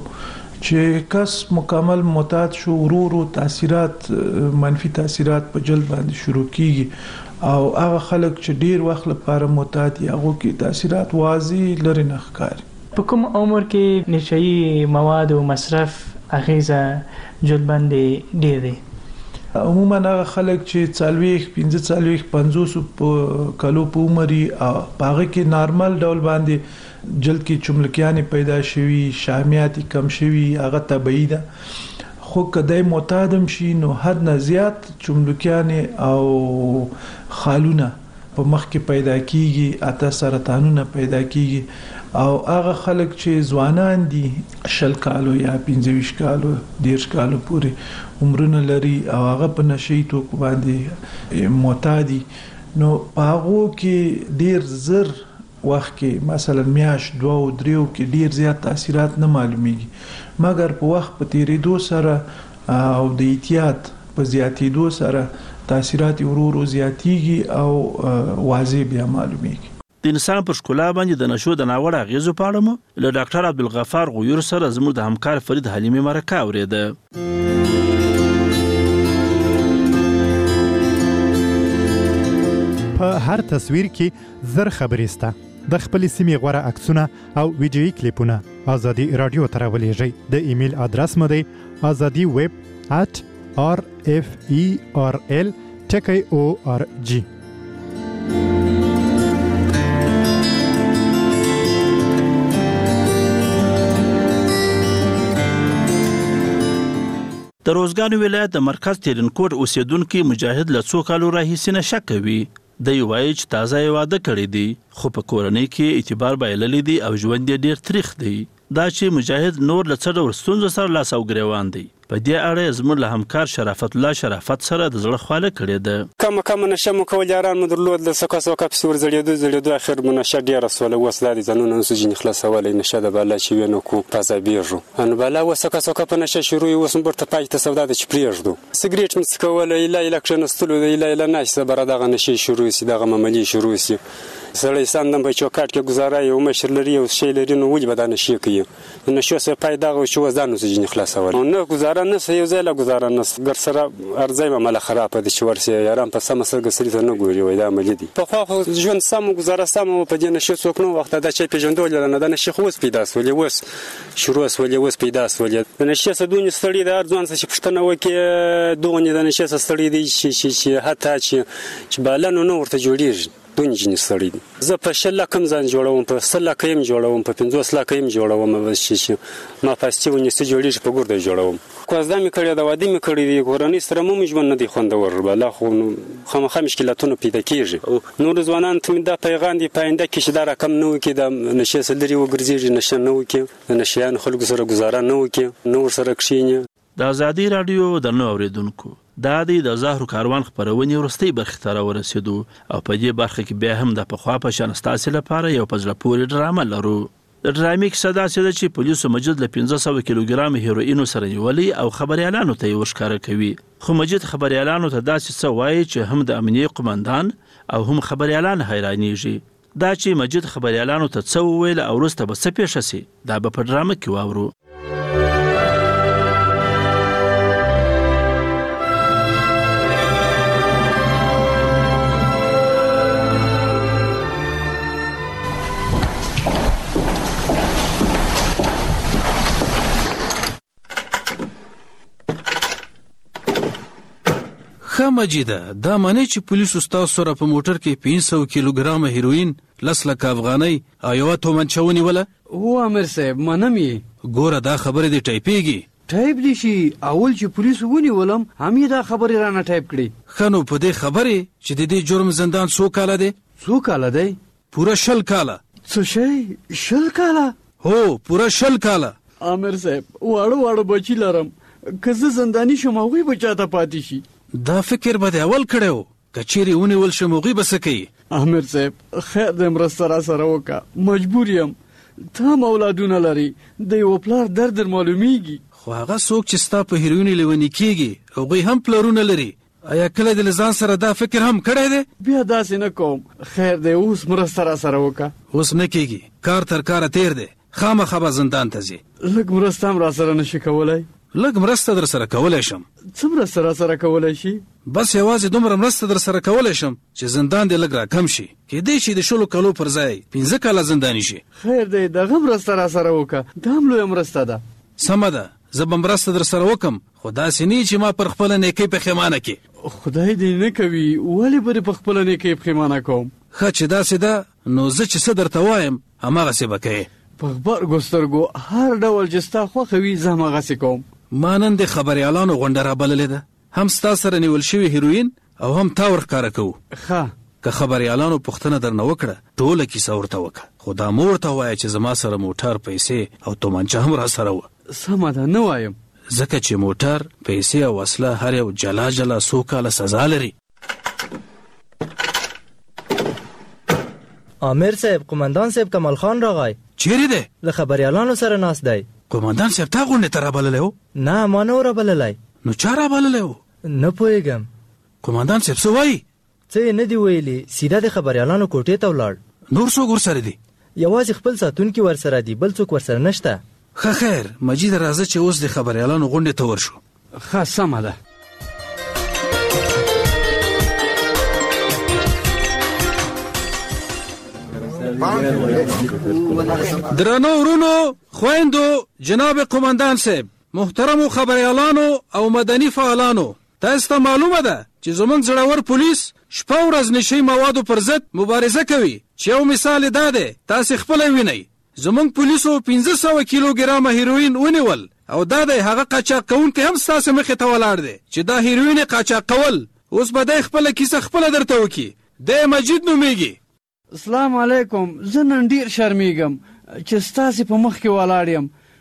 چې کس مکمل معتاد شو ورو ورو تاثیرات منفي تاثیرات په جلد باندې شروع کیږي او هغه خلک چې ډیر وخت لپاره معتاد دي هغه کې تاثیرات واضح لري نه ښکاري. په کوم عمر کې نشئی مواد او مصرف اغیزه جلد باندې ډیر دی؟ عموما هغه خلک چې څلويخ پنځه څلويخ پنځوس په کلو په عمر او هغه کې نارمل ډول باندې جلد کې چملکیان پیدا شوي، شحمیات کم شوي، هغه طبيعي ده. خو کدی معتادم شي نو حد نه زیات چملکیان او خالونه په مخ کې پیدا کیږي، اته سرطانونه پیدا کیږي او هغه خلک چې ځوانان دي شل کالو یا پنځه ویشت کالو دیرش کالو پورې عمرونه لري او هغه په نشئی توکو باندې معتادي نو هغه کې ډیر زر وخت کې مثلا میاش دوه او دریو کې ډیر زیات تاثیرات نه معلومیږي، مګر په وخت په تیریدو سره او د اعتیاد په زیاتیدو سره تاثیرات ورورو زیاتیږي او واضح بیا معلومیږي. د انسان پر ښکلا باندې د نشو د ناوړه اغیزو په اړه مو له ډاکټر عبدالغفار غیور سره زموږ د همکار فرید حلیمي مرکه اوریده. په هر تصویر کې زر خبرې سته. د خپل سیمې غوړه عکسونه او ویډیويي کلیپونه ازادي رادیو ته راولېږئ. د ایمیل ادرس مو دی azadi web at r f e r l ټکی او ار جی. د روزګان ولایت د مرکز تیرنکوټ اوسیدونکو مجاهد له څو کالو راهیسې نشه کوي. د یو وایي چې تازه یې واده کړی دی خو په کورنۍ کې اعتبار بایللی دی او ژوند یې ډیر تریخ دی. دا چې مجاهد نور له څه ډول ستونزو سره لاس او ګریوان دی. په دې اړه زموږ له همکار شرافت الله شرافت سره د زړه خواله کړې ده. کم کم نشه مو کول یاران مو درلود له سکه سکه په سور زړېدو زړېدو اخر مو نشه ډیره سوله وسله دي ځانونه نسو جن خلاصولې نشه د بالا چې وینو کو تازه بیرو ان بالا وسکه سکه په نشه شروع وسم برته پای ته سودا د چپریږدو سګریټ مس کول اله اله کښنستلو اله اله نشه بر دغه نشه شروع سي دغه عملی شروع سي سړی سندم په چوکاټ کې گزاره یو مشر لري او شی لري نو ولې بدانه شي کوي نشه سه پای دغه شو ځانو سي جن خلاصول نو گزاره نه سه یو ځای لا گزاره نه ګر سره ارزای ما مل خراب دي چې ورسي یاران په سم سره ګسري ته نه ګوري وای دا عملی دي په خو ژوند سم گزاره سم په دې نشه څوک نو وخت دا چې پیژندول نه دا نشه خو پیدا سولې وس شروع سولې وس پیدا سولې نشه سدونی ستړي د ارزوان څه پښتنه وکي دونی د نشه ستړي دي چې چې حتی چې بالانو نو ورته جوړیږي دونی جن ستړي زه په شل کم ځان جوړوم په سل کم جوړوم په پنځوس لا کم جوړوم چې ما پاستیونی څه جوړیږي په ګورده جوړوم کوزدا می کړی دا وادي می کړی دی ګورنی سره مو مجمن نه دی خوندور بلا خو خامخا مشکلاتونه پیدا کیږي نور ځوانان ته دا پیغام دی پاینده کې چې دا رقم نو کې د نشه سلري وګرځي نشه نو کې نشيان خلکو سره گزاره نو کې نور سره کښینه. د ازادي رادیو د نو اوریدونکو دا د زهرو کاروان خبرونه ورستي برخه تر ورسېدو او په دې برخه کې به هم د پخوا په شان ستاسو لپاره یو پزله پوری ډرامه لرو. د ډرامې کیسه دا چې پولیسو مجید له پنځه سوه کیلوګرام هیروین سره نیولې او خبريالانو ته ورشکاره کوي خو مجید خبريالانو ته داسې څه وایي چې هم د امنیه قومندان او هم خبريالان حیرانېږي. دا چې مجید خبريالانو ته څه ویل او وروسته به څه پیښ شي دا به په ډرامه کې واورو. ښه مجیده دا معنی چې پولیسو ستاسو سره په موټر کې پنځه سوه کیلوګرام هیروین لس لکه افغانۍ او یوه تومنچه ونیوله؟ هو امیر صاحب منم یې. ګوره دا خبرې دې ټایپېږي. ټایپ دي شي اول چې پولیسو ونیولم هم یې دا خبرې رانه ټایپ کړي. ښه نو په دې خبرې چې د دې جرم زندان څو کاله دی؟ څو کاله دی؟ پوره شل کاله. څه شی شل کاله؟ هو پوره شل کاله. امیر صاحب واړه واړه بچي لرم که زه زنداني شم هغوی به چاته پاتې شي. دا فکر به د اول کړی و که چیرې ونیول شم هغوی به څه کوي؟ امیر صاحب خیر دی مرسته را سره وکړه مجبور یم ته هم اولادونه لري د یوه پلار درد در معلومیږي. خو هغه څوک چې ستا په هیروین لیوني کیږي هغوی هم پلرونه لري آیا کله د ځان سره دا فکر هم کړی دی؟ بیا داسې نه کوم خیر دی اوس مرسته را سره وکړه. اوس نه کیږي کار تر کاره تیر دی خامخا به زندان ته ځي. لږ مرسته هم را سره نشي کولی؟ لږ مرسته در سره کولی شم. څه مرسته را سره کولی شي؟ بس یوازې دومره مرسته در سره کولی شم چې زندان دې لږ را کم شي کیدای شي د شلو کالو پر ځای پنځه کاله زنداني شي. خیر دی دغه مرسته را سره وکړه دا هم لویه مرسته ده. سمه ده زه به مرسته در سره وکم خو داسې نه چې ما پر خپله نیکۍ پښیمانه کړي. خدای دې نه کوي ولې به دې په خپله نیکۍ پښیمانه کوم؟ ښه چې داسې ده نو زه چې څه درته وایم هماغسې به کوې. په غبرګو سترګو هر ډول چې ستا خوښه وي زه هماغسې کوم. ما نن د خبریالانو غونډه رابللې ده هم ستا سره نیول شوي هیروین او هم تا ورښکاره کوو. ښه که خبریالانو پوښتنه درنه وکړه ټوله کیسه ورته وکړه خو دا مو ورته ووایه چې زما سره موټر پیسې او تومانچه هم را سره وه. سمه ده نه وایم ځکه چې موټر پیسې او وسله هر یو جلا جلا څو کاله سزا لري. امیر صاحب قومندان صاحب کمال خان راغی. چیرې دی؟ له خبریالانو سره ناست دی. قومندان صاحب تا غونډې ته رابللی و؟ نه ما نه و رابللی. نو چا رابللی و؟ نه پوهېږم. قومندان صاحب څه وایي؟ څه یې نه دي ویلي سیده د خبریالانو کوټې ته ولاړ. نور څوک ورسره دي؟ یوازې خپل ساتونکي ورسره دي بل څوک ورسره نشته. ښه خیر مجید راځه چې اوس د خبریالانو غونډې ته ورشو. ښه سمه ده. درنو ورونو خویندو جناب قومندان صاحب محترمو خبریالانو او مدني فعالانو تاسو ته معلومه ده چې زمونږ زړور پولیس شپه ورځ نشي موادو پر ضد مبارزه کوي چې یو مثال دا ده تاسو خپل وینئ زمونږ پولیسو پنځه سوه کیلوګرام هیروین ونیول او دا د هغه قاچاق کوونکی هم ستاسو مخې ته ولاړ دی چې دا هیروین قاچاق کول اوس به د خپل کیسه خپل درته وکي. د مجید نومیږي. السلام علیکم زه نن ډیر شرمیږم چې ستاسو په مخ کې ولاړ یم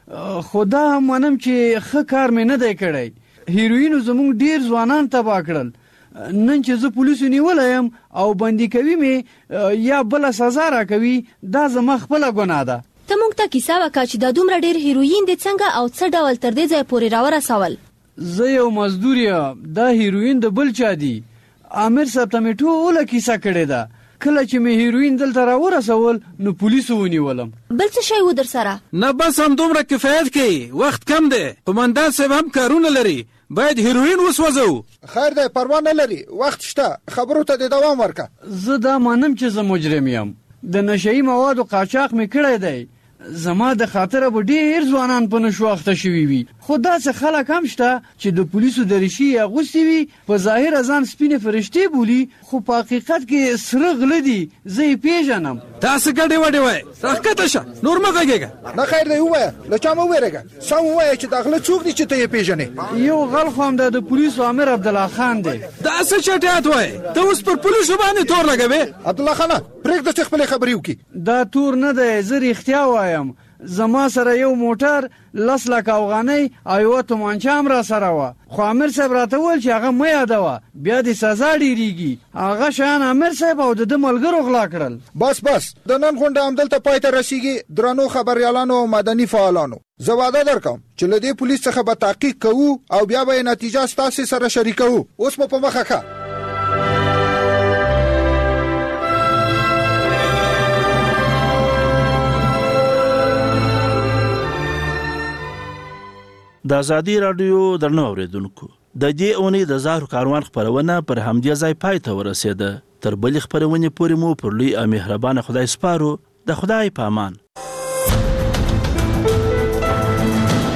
خو دا هم منم چې ښه کار مې نه دی کړی. هیروینو زموږ ډیر ځوانان تباه کړل. نن چې زه پولیسو نیولی یم او بندي کوي مې یا بله سزا راکوي، دا زما خپله ګناه ده. ته موږ ته کیسه وکړه چې دا دومره ډېر هیروین دې څنګه او څه ډول تر دې ځایه پورې راورسول؟ زه یو مزدور یم، دا هیروین د بل چا دي. امیر صاحب ته مې ټوله کیسه کړې ده. کله چې مې هیروین دلته راورسول نو پولیسو ونیولم. بل څه شی و در سره؟ نه بس هم دومره کفایت کوي، وخت کم دی. قمندان صاحب هم کارونه لري، باید هیروین وسوځو. خیر دی، پروا نه لري، وخت شته، خبرو ته د دوام ورکه. زه دا مانم چې زه مجرم یم. د نشهیي موادو قاچاق مې کړی دی. زما د خاطره به ډېر ځوانان په نشو اخته شوي وي، خو داسې خلک هم شته چې د پولیسو دریشي اغوستې وي، په ظاهره ځان سپینې فرشتې بولي، خو په حقیقت کې سره غله دي. زه یې پیژنم. تاسې ګډې وډې وایې، راښکته شه، نور مه غږېږه. نه خیر دی، ووایه، له چا مه وېرېږه، سم ووایه چې دا غله څوک دي چې ته یې پیژنې. یو غل خو همدا د پولیسو امیر عبدالله خان دی. دا څه چټیات وایې، ته اوس پر پولیسو باندې تور لګوې؟ عبدالله خانه پرېږده چې خپلې خبرې وکړي. دا تور نه دی، زه رښتیا وایم. زما سره یو موټر، لس لک افغانۍ او یوه تومانچه هم را سره وه، خو امیر صاحب راته وویل چې هغه مه یادوه، بیا دې سزا ډېرېږي. هغه شیان امیر صاحب او د ده ملګرو غلا کړل. بس بس، د نن غونډه همدلته پای ته رسیږي. درنو خبریالانو او مدني فعالانو، زه واده درکوم چې له دې پولیس څخه به تحقیق کوو او بیا به یې نتیجه ستاسې سره شریکوو. اوس مو په مخه ښه. د ازادي راډیو درنو اوریدونکو، د دې اونۍ د زهرو کاروان خپرونه پر همدې ځای پای ته ورسېده. تر بلې خپرونې پورې مو پر لوی او مهربانه خدای سپارو. د خدای په امان.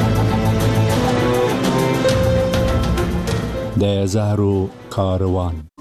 د زهرو کاروان.